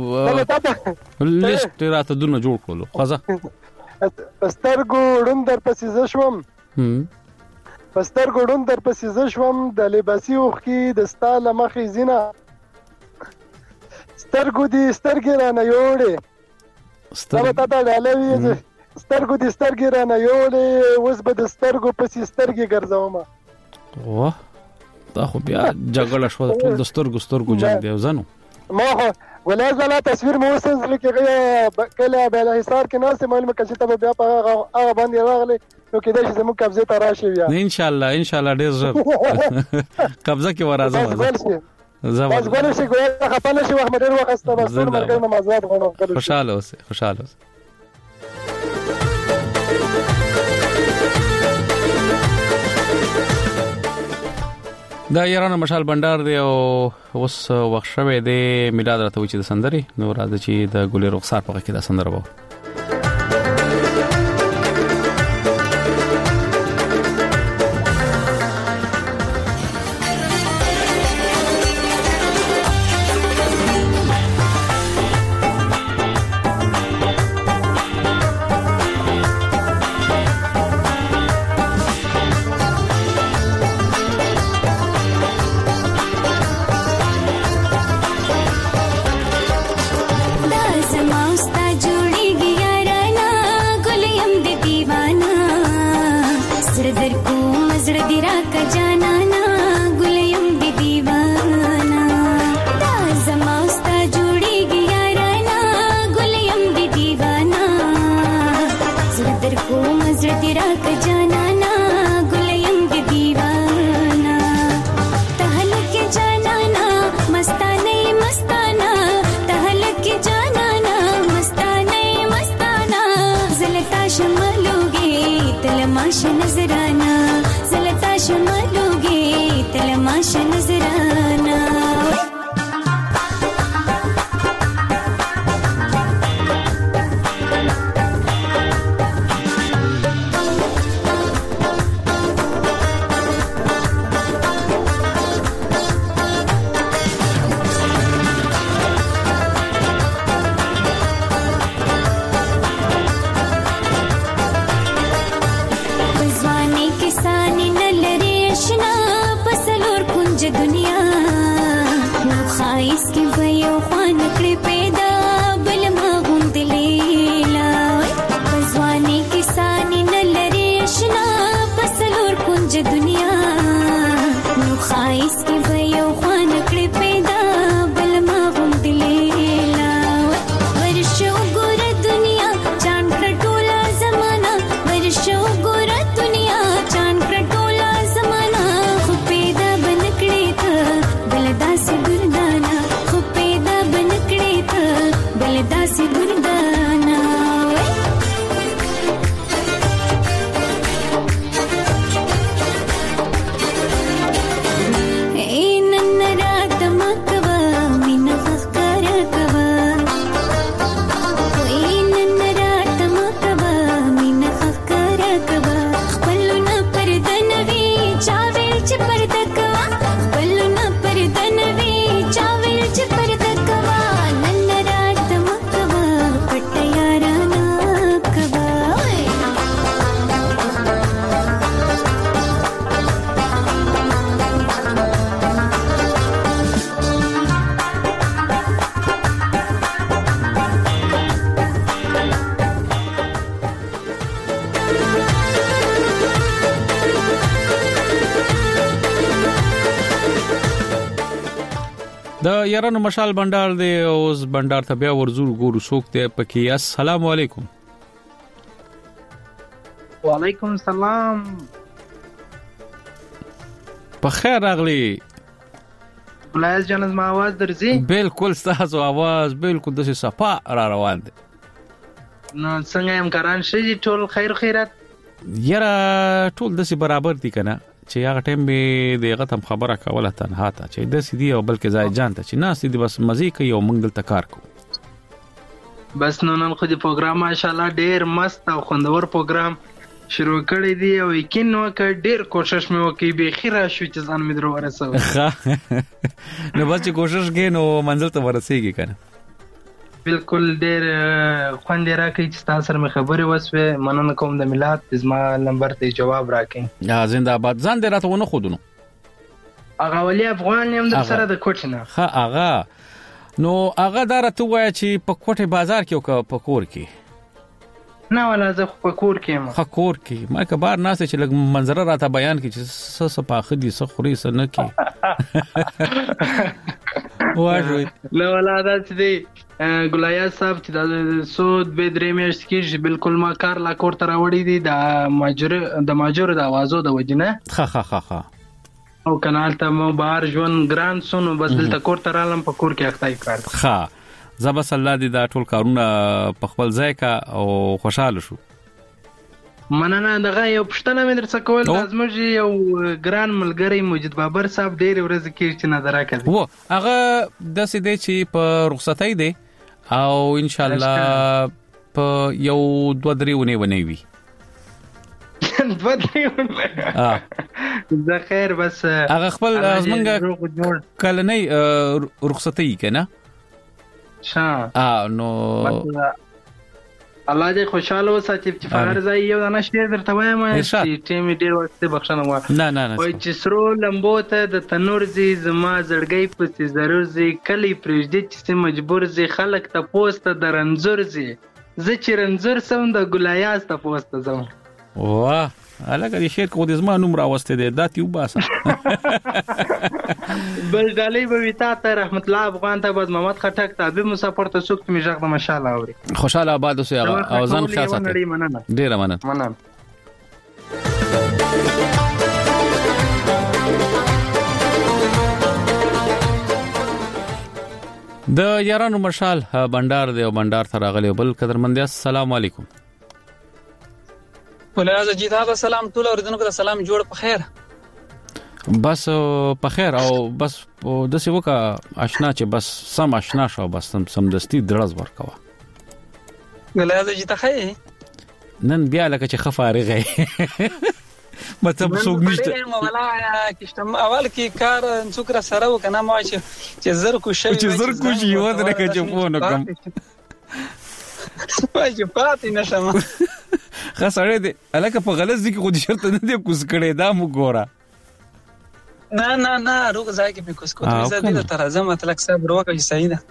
لیست راته دونه جوړ کړلو خزه
پسترګو ډون در پسې شوم پسترګو ډون در پسې شوم د لباسي اوخ کې د ستاله مخې زینا سترګو دي سترګې را نه یوړې سترګو ته ډالوي سترګو دي سترګې را نه یوړې اوس به د سترګو پسې سترګې ګرځوم
واه دا خو بیا جګړه شو ټول د سترګو جنگ دی زنو
ما ولای زلا تصویر مو وسنځل کې کله بل حصار کې ناس معلومه کچې ته بیا په هغه باندې راغلي نو کې د زمو قبضه ته راشي بیا
ان شاء الله ډیر زه قبضه کې ورازم
بس ګول شي ګول خپل شي وخت ډیر وخت ست بس ټول مرګ نمازات غواړم
خوشاله اوسه دا یارانو مشال بندر دی او اوس وخت شوه دی میلاد راته وچی د سندري نو راځي چې د ګلې رخسار په کې د سندره وو د یارانو مشال بندر دی اوس بندر ته بیا ورزور ګورو څوک دی پکې السلام علیکم
وعلیکم السلام
په خیر راغلی
بلایز جان از ما आवाज درځي
بالکل ستاسو आवाज بالکل د صفا را روان دي
نو څنګه هم کاران شي ټول خیر خیرات
یاره ټول د برابر دي کنه چې هغه ټیم به دغه تم خبره کوله تنها ته چې د سیدی او بلکې ځای جان ته چې ناس دي بس مزه کوي او موږ دلته کار کوو
بس نن خو دې پروګرام ماشاءالله ډیر مست او خوندور پروګرام شروع کړی دی او یقین وکړ ډیر کوشش مې وکړ به خیره شو چې ځان مې درو ورسوي
نو بس کوشش کې نو منزل ته ورسېږي کنه
بالکل ډیر خوند راکې چې تاسو سره مې خبرې وسوي مننه کوم د میلاد زما نمبر ته جواب راکې
یا زنده‌باد ځان دې راته ونه خودونو
اغه ولی افغان یم د سره د کوټنه
ها اغه نو اغه درته وای چې په کوټه بازار کې او په کور کې
نه ولا زه په کور کې ما
کور کې ما کبار ناس چې لګ منظر راته بیان کې چې س په خدي س خوري س نه کې واجوي
لا ولادت دی ګلایز صاحب چې د سود به درې میاشتې کې بالکل ما کار لا کور ته راوړی دی د ماجور د اوازو د وجنه
ها
او کنال ته مو بهر ژوند ګران سونو بس دلته کور ته رالم په کور کې اختای کار
ها زبس الله دې دا ټول کارونه په خپل ځای کا او خوشاله شو
مننه دغه یو پښتنه مې درڅ کول لازم یو ګران ملګری موجود بابر صاحب ډېر ورځ کې چې نظر راکړي
وو هغه د سیدې چې په رخصتۍ دی او ان شاء الله په یو 2-3 ونی وي
2-3 د خیر بس
هغه خپل ازمنګ کله نه رخصتۍ کنه نو
الله دې خوشاله وساتي چې فقر ځای یو نه شته درته وایم چې ټیم ډیر وخت بخښنه و
نه
وای چې سرو لمبو ته د تنور زی زما زړګي پسې ضرور زی کلی پرېږدي چې مجبور زی خلک ته پوسټ د رنزور زی زه چې رنزور سم د ګلایاز ته پوسټ زم
واه الګا دې شیر کو دې زما نوم راوسته دې داتیو باسه
بل ډالۍ به وتا ته رحمت الله افغان ته باز محمد خټک تابع مسافر ته سوک می ژغه ماشاءالله اوري
خوشاله آباد اوسه او ځان خاصه ډیر مننه د یارانو مشال بندر دی او بندر ته راغلی بل قدرمندیا السلام علیکم
ولازم جی دا سلام ټول اوریدونکو ته سلام جوړ په خیر
بس په خیر او بس د څه وکا آشنا چې بس سم آشنا شو بس سم دستی درز ورکوا
ولازم جی ته خې
نن بیا لکه چې خفارغه مطلب څوک نشته
مولا کښتم اول کې کار څوک را سره وکنه ما چې زر کو شي
یو درکه چې فون کوم
واجب پاتې نشم
خسړې دې الکه په غلط ځکه خو دې شرط نه دی کوس کړي دا مو ګوره
نه روغ ځای کې په کوس کوته زه دې تر ازم مطلق صبر وکړي صحیح ده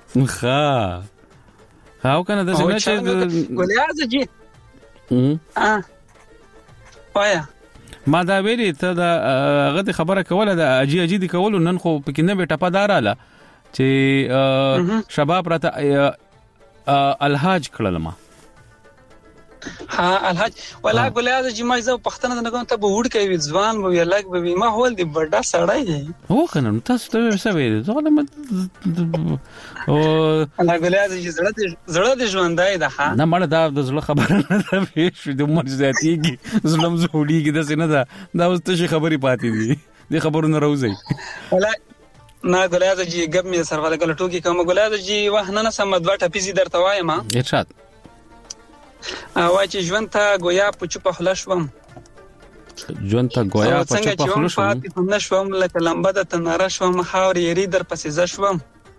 هاو کنه د څنګه چې
ګلیاز جی وایا
ما دا ویلي ته دا غته خبره کوله د اجي دي کول نن خو پکې نه به ټپه داراله چې شباب راته الحاج کړل ما
الحاج ولا ګلیاز چې ما زه پښتنه نه کوم ته به وډ کوي ځوان به لګ به ما هول دی بڑا سړی دی
هو کنه تاسو ته څه ویل زه او
الله ګلیاز چې زړه دې ژوندای ده
نه مړه دا د زړه خبره نه ده شو د عمر زیاتیږي ظلم زوړیږي د سینه دا اوس ته خبري پاتې دي دې خبرونه راوځي
ولا نه ګلیاز چې ګب می سره ولا ټوکی کوم ګلیاز چې واه نه سم دوه ټپیزي درته وایم
ارشاد
وای چې ژوند ته گویا په چوپه خلشوم
ژوند ته گویا په چوپه خلشوم
پاتې نشوم لکه لمبه د تناره شوم خاور یری در پسې زشوم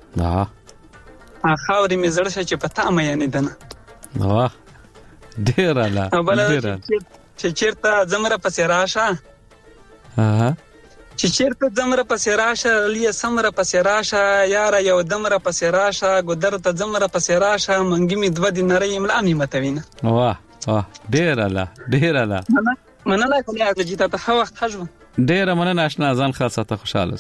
خاور می زړه چې پتا مې نه دنه
ډیر اعلی
چې چیرته زمره پسې راشه چې چیرته زمره پسې راشه لیا سمره پسې راشه یاره یو دمره پسې راشه ګدر ته زمره پسې راشه منګی می دو دي نری املا می متوینه
واه ډیر اعلی
مننه کومه چې ته ښه وخت خجو
ډیر مننه آشنا ځان خاصه ته خوشاله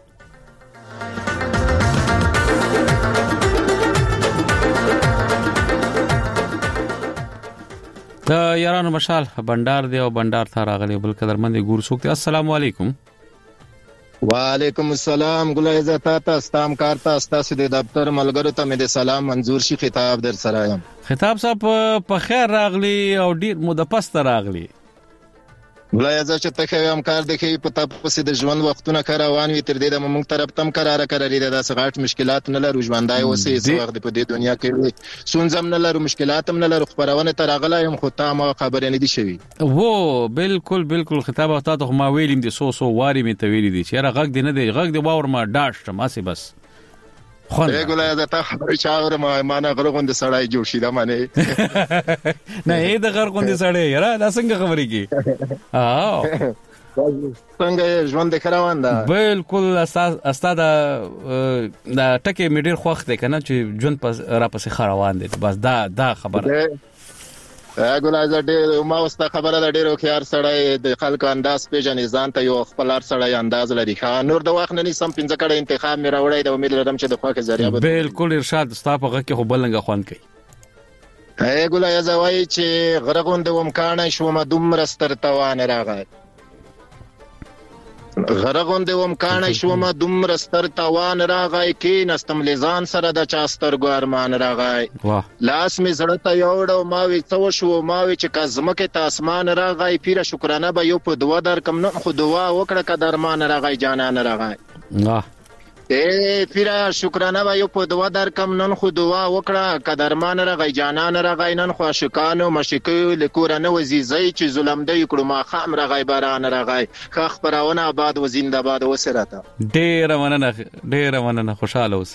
د یارانو مشال بندر دی او بندر ته راغلی بل قدرمند ګور سوکته السلام علیکم
وعلیکم السلام ګلای زتا تاسو کارتا تاسو د دفتر ملګرو ته مې د سلام منظور شي خطاب در سره یم
خطاب صاحب په خیر راغلی او ډیر مده پست راغلی
ګلای زتا چې ته هم کار دخی په تاسو د ژوند وختونه کاروان وي تر دې د موږ طرف تم قرار لري د سغاټ مشکلات نه لرو ژوندای اوسې څو وخت په دې دنیا کې سونځم نه لرو مشکلات هم نه لرو خبرونه تر غلا یم خو ته ما خبرې نه دي شوی
وو بالکل خطاب او تاسو ما ویلم دي سو واری می ته ویل دي چې را غږ دی نه دی غږ دی باور ما داشت ما سي بس
خو ګلای زتا خبرې چاور ما نه غرغوند سړای جوړ شي دا معنی
نه د غرغوند سړی یاره دا څنګه خبرې کی
څنګه ژوند کراوان دا
بالکل استاد دا ټکی میډر خوخت دی کنه چې ژوند را پسې خروان دي بس دا خبره
ګلایزه ډېر ما واست خبره ده ډېر خيار سړی د خلکو انداز پیژنې ځان ته یو خپل سړی انداز لري نور د وخت نه سم 15 کړه انتخاب مې راوړی د امید لرم چې د خواکه ذریعہ به
بالکل ارشاد ستاسو هغه کې خو بلنګ خوان کوي
ګلایزه وایي چې غرغوند ومکانه شوم دومره ستر توان راغی غرغوند ومکانه شوم دومره ستر توان راغی کې نستم لزان سره د چاستر ګورمان راغی لاس می زړه ته یوړو ما وی څو شو ما وی چې کزمکه ته اسمان راغی پیر شکرانه به یو په دعا در کم نه خو دعا وکړه قدرمان راغی جانان راغی پیر شکرانه به یو په دعا در کم نن خو دعا وکړه قدرمان راغی جانان راغی نن خو عاشقانو مشکو لکورانه وزیزای چې ظلم دی کړو ما خام راغی باران راغی خخ پرونه آباد و زنده باد وسرته
ډیر مننه خوشاله اوس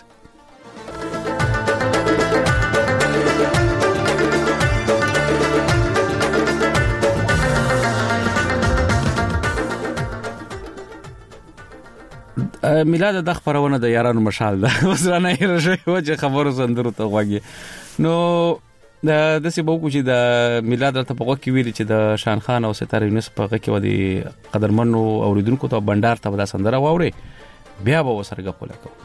میلاد د خبرونه د یارانو مشال ده وسرانه راځي وجه خبرو سندرو ته واګي نو د څه بوکو چې د میلاد ته په وخت کې ویل چې د شان خان او ستاره یونس په وخت کې ودی قدرمنو اوریدونکو ته بندر ته د سندره واوري بیا به وسرګه کوله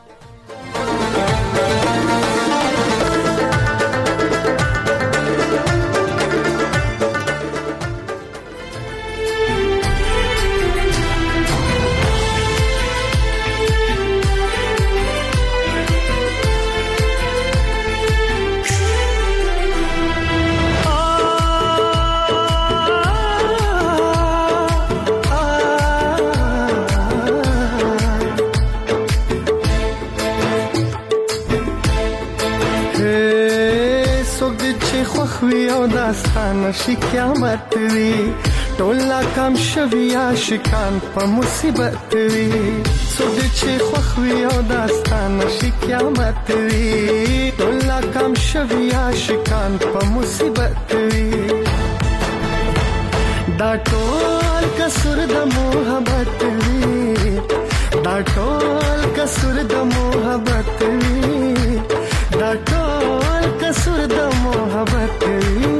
شي قیامت وی ټولا کم شوی عاشقان په مصیبت وی سود چې خوخوي او داستان شي قیامت وی ټولا کم شوی عاشقان په مصیبت وی دا ټول کسر د محبت وی دا ټول کسر د محبت وی دا ټول کسر د محبت وی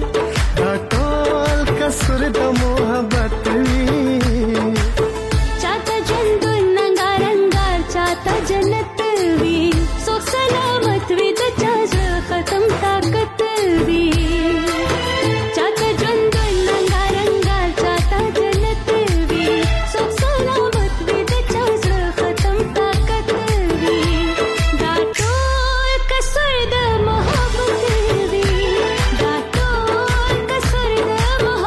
سر د محبت وی
چاته جنت ننګارنګار چاته جنت وی سو سلامت وی د چاز ختم طاقت وی چاته جنت ننګارنګار چاته جنت وی سو سلامت وی د چاز ختم طاقت وی دا ټول کسر د محبت وی دا ټول کسر د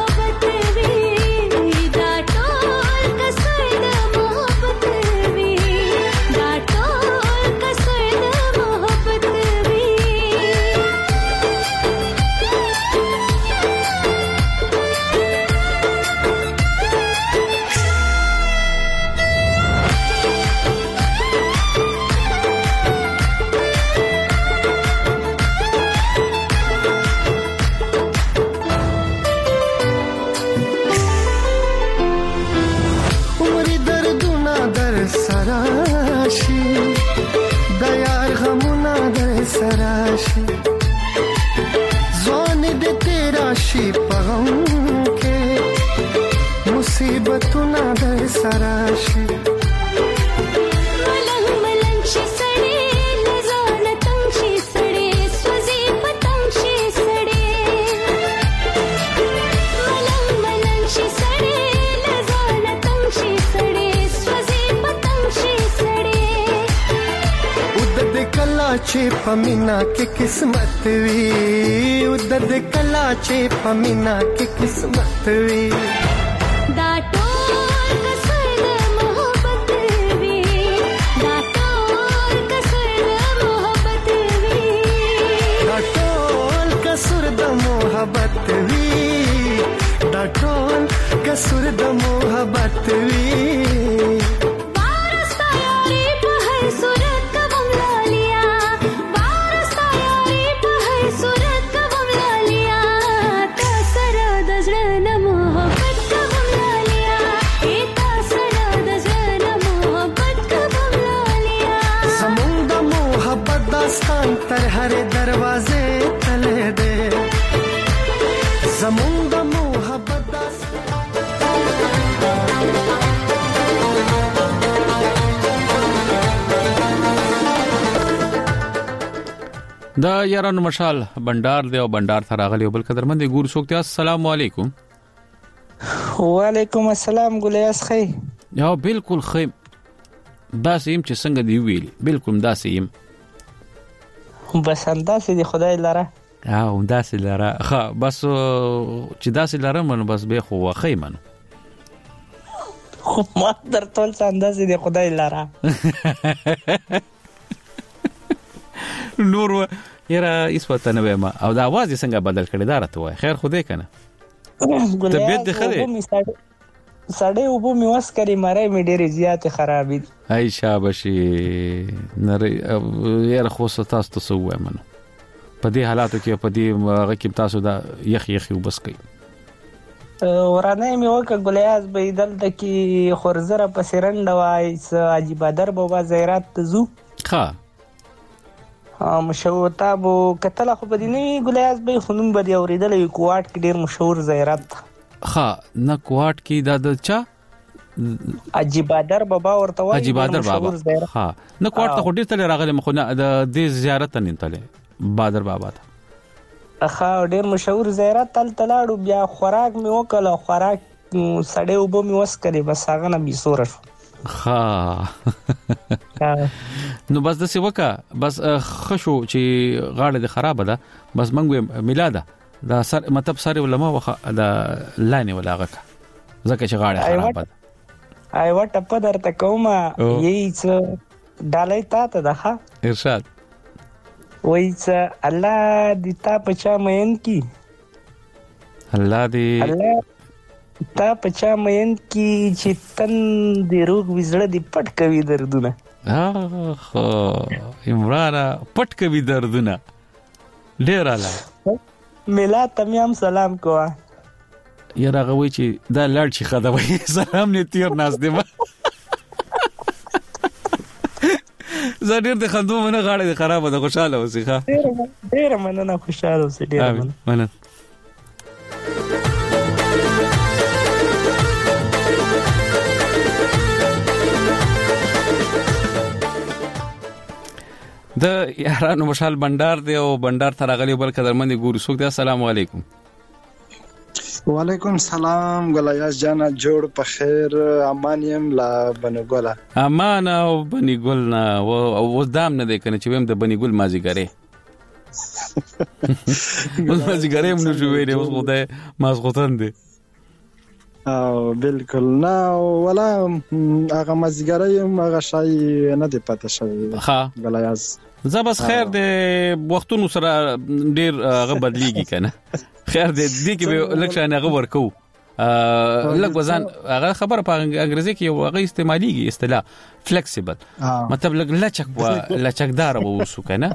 چې پمینا کې قسمت وی ودد کلا چې پمینا کې قسمت وی دا ټول کسر د محبت وی دا ټول کسر د محبت وی
دا ټول کسر د محبت وی دا ټول کسر د محبت وی تر هر دروازه تله دے
دا یارانو مشال بندار دی او بندار ته راغلی بل قدرمن دی ګور سوکته السلام علیکم.
وعلیکم السلام ګلیاس خی.
یا بالکل خی دا سیم چې څنګه دی ویلی بالکل دا سیم
بس انداسې دی خدای لاره
او انداسې لاره ها بس چې داسې لاره منو بس به خو خی منو
ما در ټول انداسې دی خدای لاره
نور یاره ایس وته نه ما او دا आवाज څنګه بدل کړی دا راته وای خیر خدای کنه طبیعت دې خده
سړې وبو می واس کری مړې می ډېرې زیات خراب دي
ای شابشي نری یاره خو تاسو ته سو وای منو په دې حالاتو کې په دې غکیم تاسو دا یخ وبس کوي
ورانه می وک ګلیاس به دلته کې خورزره پسرند وای عجیب در بابا زیرات زو
ها
مشهورتا بو کتل خو بدینی ګلیاس به خنوم بدی اوریدل کوټ کې ډیر مشهور زیرات
ها نه کوټ کې د چا
عجیب در بابا ورته وای
عجیب در بابا ها نه کوټ ته ډیر تل راغلی مخ نه د دې زیارت نه تل بادر بابا ته
اخا ډیر مشهور زیارت تل تلاړو بیا خوراک می وکړه خوراک سړې وبو می وس کړي بس هغه نه بي سور
ها نو بس د سی وکا بس خشو چې غاړه د خراب ده بس منګو میلاده دا سر مطلب سره علماء وخه دا لاینه ولاغه زکه چې غاړه خراب ده
ای وټ په درته کومه یې ډالای تا ده ها
ارشاد
وای څه الله دې تا پچا مین کی
الله دې تا پچا مین کی چې تن دې روغ وزړه دې پټ کوي دردونه عمران پټ کوي دردونه ډیر اعلی
ملا تمیام سلام کوه
یاره غوي چې دا لړ چې خدا وای سلام نه تیر ناس دی زړه دې خندو منه غاړه خراب ده خوشاله اوسې ښه
ډیر مننه خوشاله اوسې ډیر
مننه د یارانو مشال بندار دی او بندار ته راغلی بل قدرمن ګورو سوک دی السلام علیکم.
وعلیکم سلام ګلیاس جانا جوړ په خیر امان یم لا بنګولا
امان او بنګول نه او دام نه دی کنه چې ویم د بنګول مازیګره اوس مازیګره موږ نشو ویلې اوس خدای مازغوتن دی
او بالکل نه ولا هغه مازیګره یم هغه شای نه دی پته شوی
ها
ګلیاس
زبس خیر د وختونو سره ډیر هغه بدلیږي کنه خیر دې کې به لکه نه غوړ کو لکه وزن هغه خبره په انګریزي کې یو هغه استعماليږي اصطلاح فلیکسیبل مطلب لچکدار ووسو کنه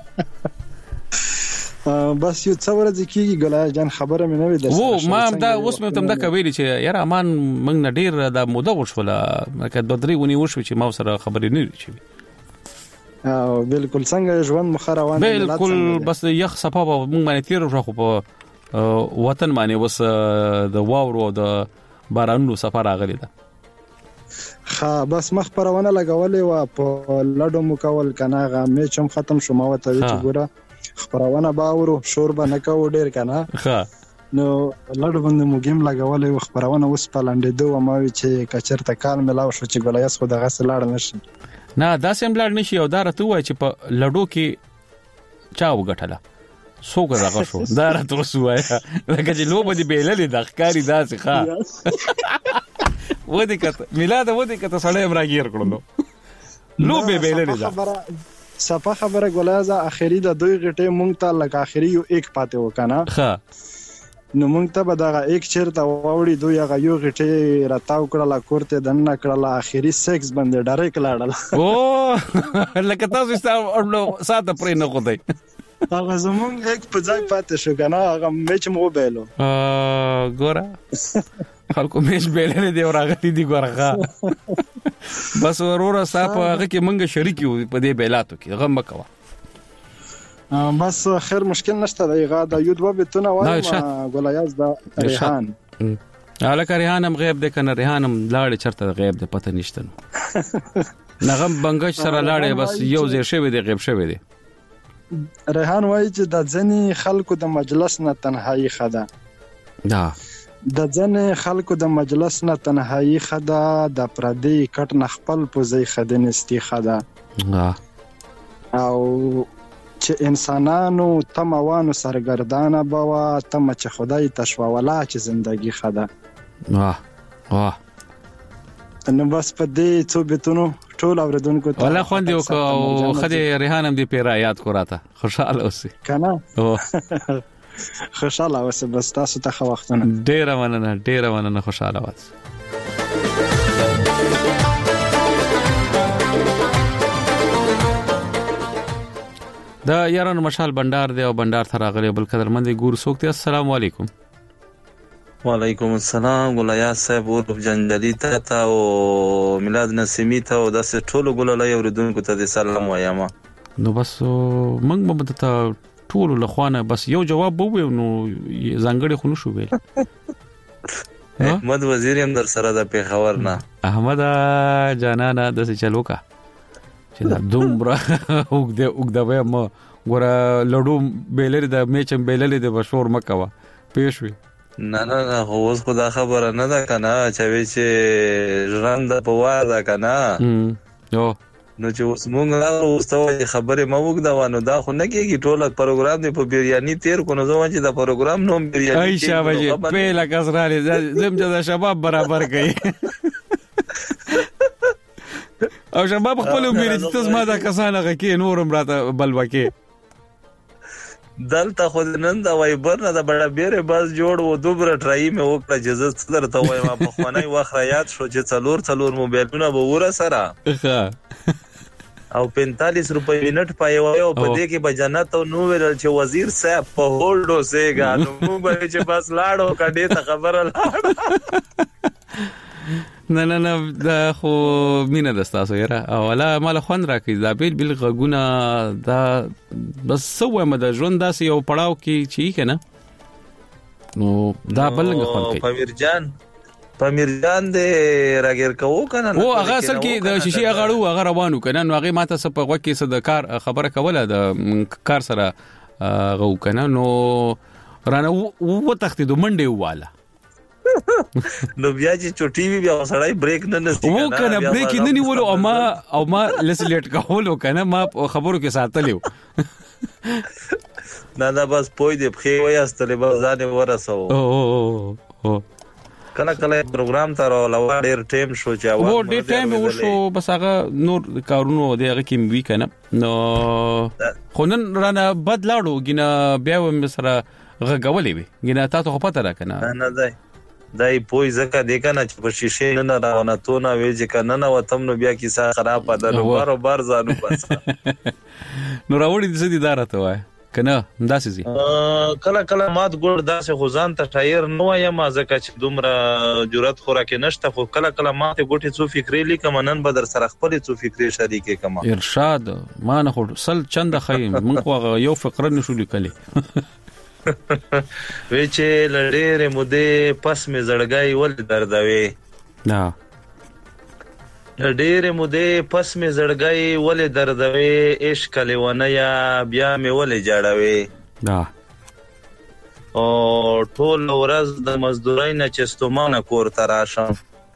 بس یو څو ورځې کېږي ګلای جان خبره مې نه وې
ده ما دا اوس مې تم دا کوي چې یاره امان موږ نه ډیر د موده وشوله لکه د درې ونی وشو چې ما سره خبرې نه شي
او بالکل څنګه ژوند مخروان
بالکل بس یخ صفه موږ باندې تیر شو په وطن باندې وس د واورو د بارانونو سفر راغلی ده
ها بس مخ پرونه لګولې و په لډو مکول کنه غا مې چم ختم شو ما وته چې ګوره خبرونه باورو شور به نه کو ډیر کنه
ها
نو لړ باندې موګم لګولې و خبرونه اوس په لاندې دوه ما چې کچرته کال ملاو شو چې ګلایس خو دغه سلاړ نشي
نه دا سم لاړ نشي او دا راته وای چې په لډو کې چا وګټله څوک راغ شو دا راته وسوای لکه چې لوبه دی بیللې د ښکاری داسې ښه ودی کته میلاد ودی کته سړی امراګیر کړلو لوبه بیللې دا
صفه خبره ګلازه اخیری د دوی غټه مونږ ته لکه اخیری یو یک پاتې وکنه
ها
نو مونږ ته به دا یک چیرته واوړي دوی هغه یو غټه راتاو کړه کوړته دنه کړه اخیری سیکس باندې ډایرک لاړل
او لکه تاسو ساته پرې نه غوډای
هغه زمونږ یک په ځای پاتې شو کنه هغه میچ مو بیلو
ګوره خلکو میچ بیلنه دی راغلی دی ګورغه بس ورور صاحب هغه کې منګه شریک یو په دې بیلاتو کې غم وکوا
بس خیر مشکل نشته دی غاده یو دوه بتونه وایم ګولایاز دا ریحان
الکه ریحان هم غیب د کنه ریحان هم لاړ چرته غیب د پته نشته نغم بنگش سره لاړ بس یو ځای شوی دی غیب شوی دی
ریحان وایي چې د ځنې خلکو د مجلس نه تنهایی خده د ځنې خلکو د مجلس نه تنهایی خده د پردي کټ نه خپل پوزي خده نستی خده او چې انسانانو تموانو سرګردانه بوا تم چې خدای تشواولا چې زندگی خده نو بس په دې څو بیتونو ټول اوریدونکو ته
ولا خوندې او خدای ریحان هم دې پیرا یاد کوراته خوشاله اوسې
کنه خوشاله اوسې بس تاسو ته خو وختونه
ډیر مننه خوشاله اوسې دا یارانو مشال بندر دی او بندر ته راغلی بل قدرمند ګور سوکته السلام علیکم
وعلیکم السلام ګلیا صاحب او جنجلی ته او میلاد نسیمی ته او د ټولو ګللای اوریدونکو ته سلام وایم
نو بس موږ به ته ټولو لخوانه بس یو جواب وو نو زنګړې خونو شو ویل
احمد وزیر هم در سره د پیښور نه
احمد جانانا د څه چلوکا چې دا دومره وګدا به ما ګوره لړو بیلری د میچم بیلری د بشور مکوا پېښوي
نه اوس خدا خبره نه ده کنه چې ژوند په واره ده کنه
یو
نو چې اوس مونږ راوستو خبره ما وګداوانو دا خو نه کېږي ټول پروګرام دی په بیرياني تیر کو نو ځوان چې دا پروګرام نوم بیرياني
ای شابه په لکسراله زم چې د شباب برابر کوي او شباب خپل امید چې تاسو ما دا کسانه کې نورم راته بلوکه
دلته خو نن دا وایبر نه د بڑا بیره باز جوړ و دوبره ټرای مې وکړه جزه ستر ته وایم په خوانای وخت یاد شو چې څلور موبایلونه به ور سره او 45 روپۍ منټ پایو او په دې کې به جنت او نو ورل چې وزیر صاحب په هولډو سیګا نو موږ به چې بس لاړو کډې ته خبره لاړ
نه دا خو مینه دستاسو یاره اوله مال خوان راکې دا بیل غونه دا بس سوه مده ژوند داسې یو پړاو کې چی کنه نو دا بلنګ خوان کوي
پامیرجان دې راګر کوو کنه
او هغه اصل کې د شیشې غړو هغه روانو کنه نو هغه ماته څه په وکه څه د کار خبره کوله د کار سره غو کنه نو رانه و تختې د منډه واله
نو بیا چې چټي بیا سړی بریک نه نستی
کنه و کنه بریک نه نیولو او ما لسلیټ کولو کنه ما خبرو کې ساتلیو
نه بس پوي دې خې وای استلې بازانه ورسو او کله پروګرام ته راو ډیر ټیم شو چې
و ډیر ټیم وشو بس هغه نور کارونو دغه کې وی کنه نو خونن رانه بدلاړو ګینه بیا و سره غغولې وی ګینه تاسو خو پته را کنه
نه دای پوي زکه د کنه چې په شیشه نه راونه تو نه وی چې کنه نه وتم نو بیا کیسه خراب ده نو بار ځانو بس
نو راوړي د دې دارته وای کنه داسې زی
کله مات ګور داسې خزان ته شاعر نو یم ځکه چې دومره جرأت خوراکه نشته خو کله مات ګوټي څو فکرې لیکم نن بدر سره خپل څو فکرې شریکې کما
ارشاد ما نه خو سل چنده خیم من خو یو فقره نشو لیکلی
وی چې لړې مودې پس می زړګای ول دردوي
نه
ډېر مودې پس می زړګای ول دردوي عشق لیونه یا بیا می ول جاړوي
نه
او ټول ورځ د مزدورۍ نه چستومانه کور تراشم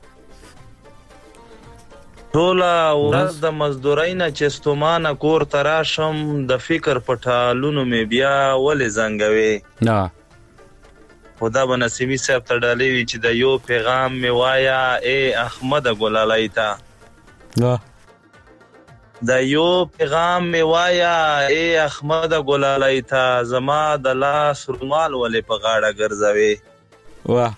ټول ورځ د مزدورۍ نه چستومانه کور تراشم د فکر پټالونو می بیا ول زنګوي
نه
خدا بنسیمی صاحب ته ډالې وی چې د یو پیغام می وایا اے احمد ګلالای تا د یو پیغام می وایا اے احمد ګلالای تا زما د لاس رومال ولې په غاړه ګرځوي
واه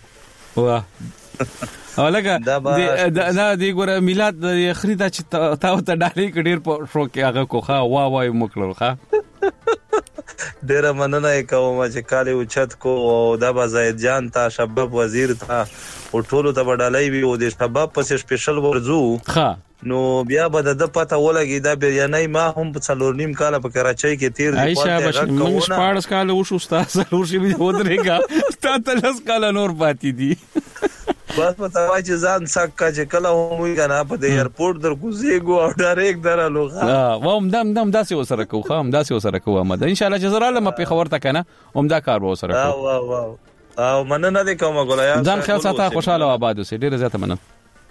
اولګه دا دی ګوره میلاد د خریدا چې تاسو ته ډالې کډیر په شو کې هغه کوخه وای مکلل ښا
ډیر مننه کوم چې کاله اوچت کو او د زید جان تا شباب وزیر تا او ټولو ته ډالې وی او د شباب په سپیشل ورزو
ښا
نو بیا به د پته ولګی دا بیرینای ما هم په 4.5 کال په کراچۍ کې تیر
دی عائشہ موږ 14 کال وشو استاد ضرور شي ودرېګا تا 13 کال نور پاتې دي
بس په توای چې ځان سکه چې کله وموي کنه په دې ایرپورټ در کوزيګو او ډایرکټ درالو
دم داسې وسره کوه داسې وسره کوه مده ان شاء الله چې زراله مې خبر تا کنه دا کار وسره کوه
واو او مننه دې کومه ګولیا
ځان خیال ساته خوشاله او آباد اوسې ډیره زیاته مننه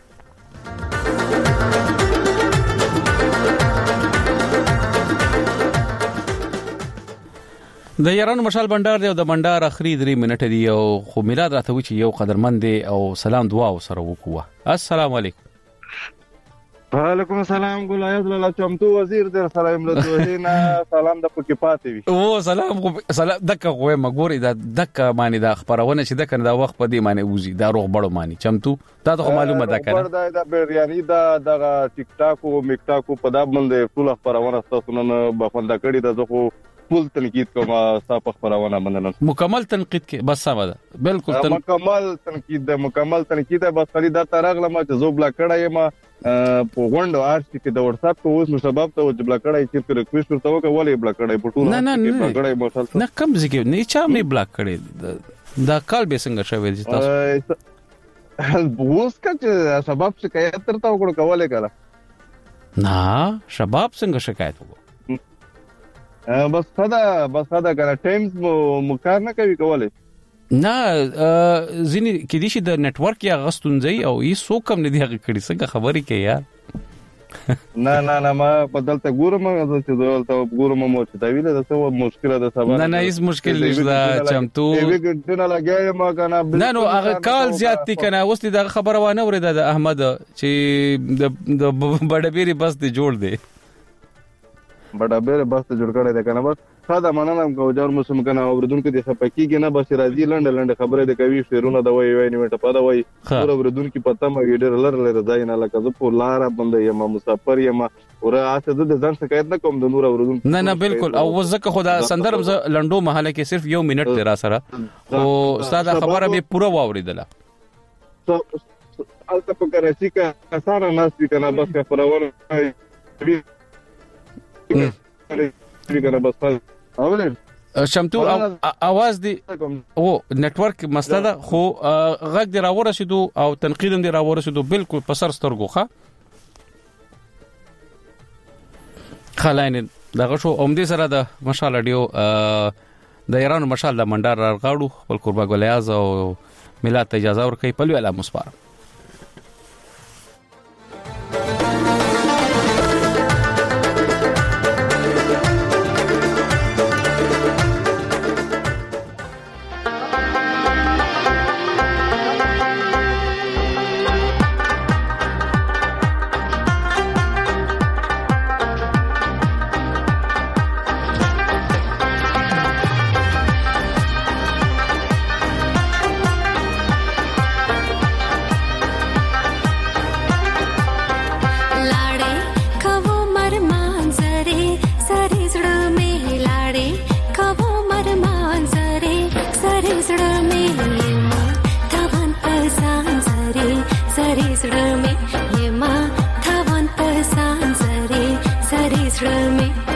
د یارانو مشال بندر دی او د بندر اخري 3 منټه دی او خو میلاد راته و چې یو قدرمن دی او سلام دعا سره وکوه. السلام علیکم.
وعلیکم السلام ګولایت لاله چمتو وزیر در سره املتوهینا سلام د پکې پاتې وي.
او سلام دغه غوې مګوري دغه معنی د خبرونه چې دغه د وخت په دی معنی وزي دا روغ بړو معنی چمتو دا ته معلومه ده کنه
دا بریانی دا دغه ټیک ټاک او میک ټاک په دا باندې ټول خبرونه تاسو نن بخونده کړی د زخه فل تنقید کومه صاحب خبرونه مننه
مکمل تنقید کې بس سم ده بالکل
مکمل تنقید ده بس خالي دا ترغله ما چې زو بلا کړای ما په غونډو آرسي کې د واتس اپ په اوس سبب ته چې بلا کړای چې ریکوست ورته وکړ ولې بلا کړای په ټول
نه کم ځکه نه چا مې بلا کړی دا کال به څنګه شوی دي تاسو
اوس چې سبب شکایت ترته وکړو کولای کړه
نه شباب څنګه شکایت وکړو
بس خدا کنه ټایمز مکار نه کوي کولای
نه ځینې کې دي چې د نت ورک یا غستونځي او یې سو کم نه دی هغه کړي څنګه خبرې کوي یار
نه ما بدلته ګورم چې دلته ګورم مو چې دا ویله دا څه مشکل ده سبا
نه هیڅ مشکل نشته چمتو
یو ګټنه لګای ما کنه
نه هغه کال زیات دي کنه اوس دې د خبره وانه ورده د احمد چې د بډبيري بس دې جوړ دی
بډبيري بس ته جوړ کړی دی کنه بس ساده مننه کوم جوړ مسم کنه اوردونکو دي خپکیږي نه بس راځي لنډ خبره د کوي شیرونه د وای نیمه په دا وای پور اوردونکو پته ما ګډر لره ځای نه لکه زه په لار باندې یم مسافر یم اور اسه د ځان شکایت نه کوم د نور اوردونکو
نه بالکل او وزکه خدا سندرم ز لنډو محله کې صرف یو منټ تیرا سره او ساده خبره به پوره واوریدله
البته په کراچي کې اسانه ناس دي کنه بس خبرونه
شمتو आवाज دی او نتورک مسله ده خو غږ دی راورسېدو او تنقید دی راورسېدو بالکل په سر سترګو ښه خلاین دغه شو اومدي سره د مشال اډیو د ایران مشال د منډار راغاړو خپل قربا ګلیاز او میلاد اجازه ورکړي په لوی علامه مسپار
Sare sra mein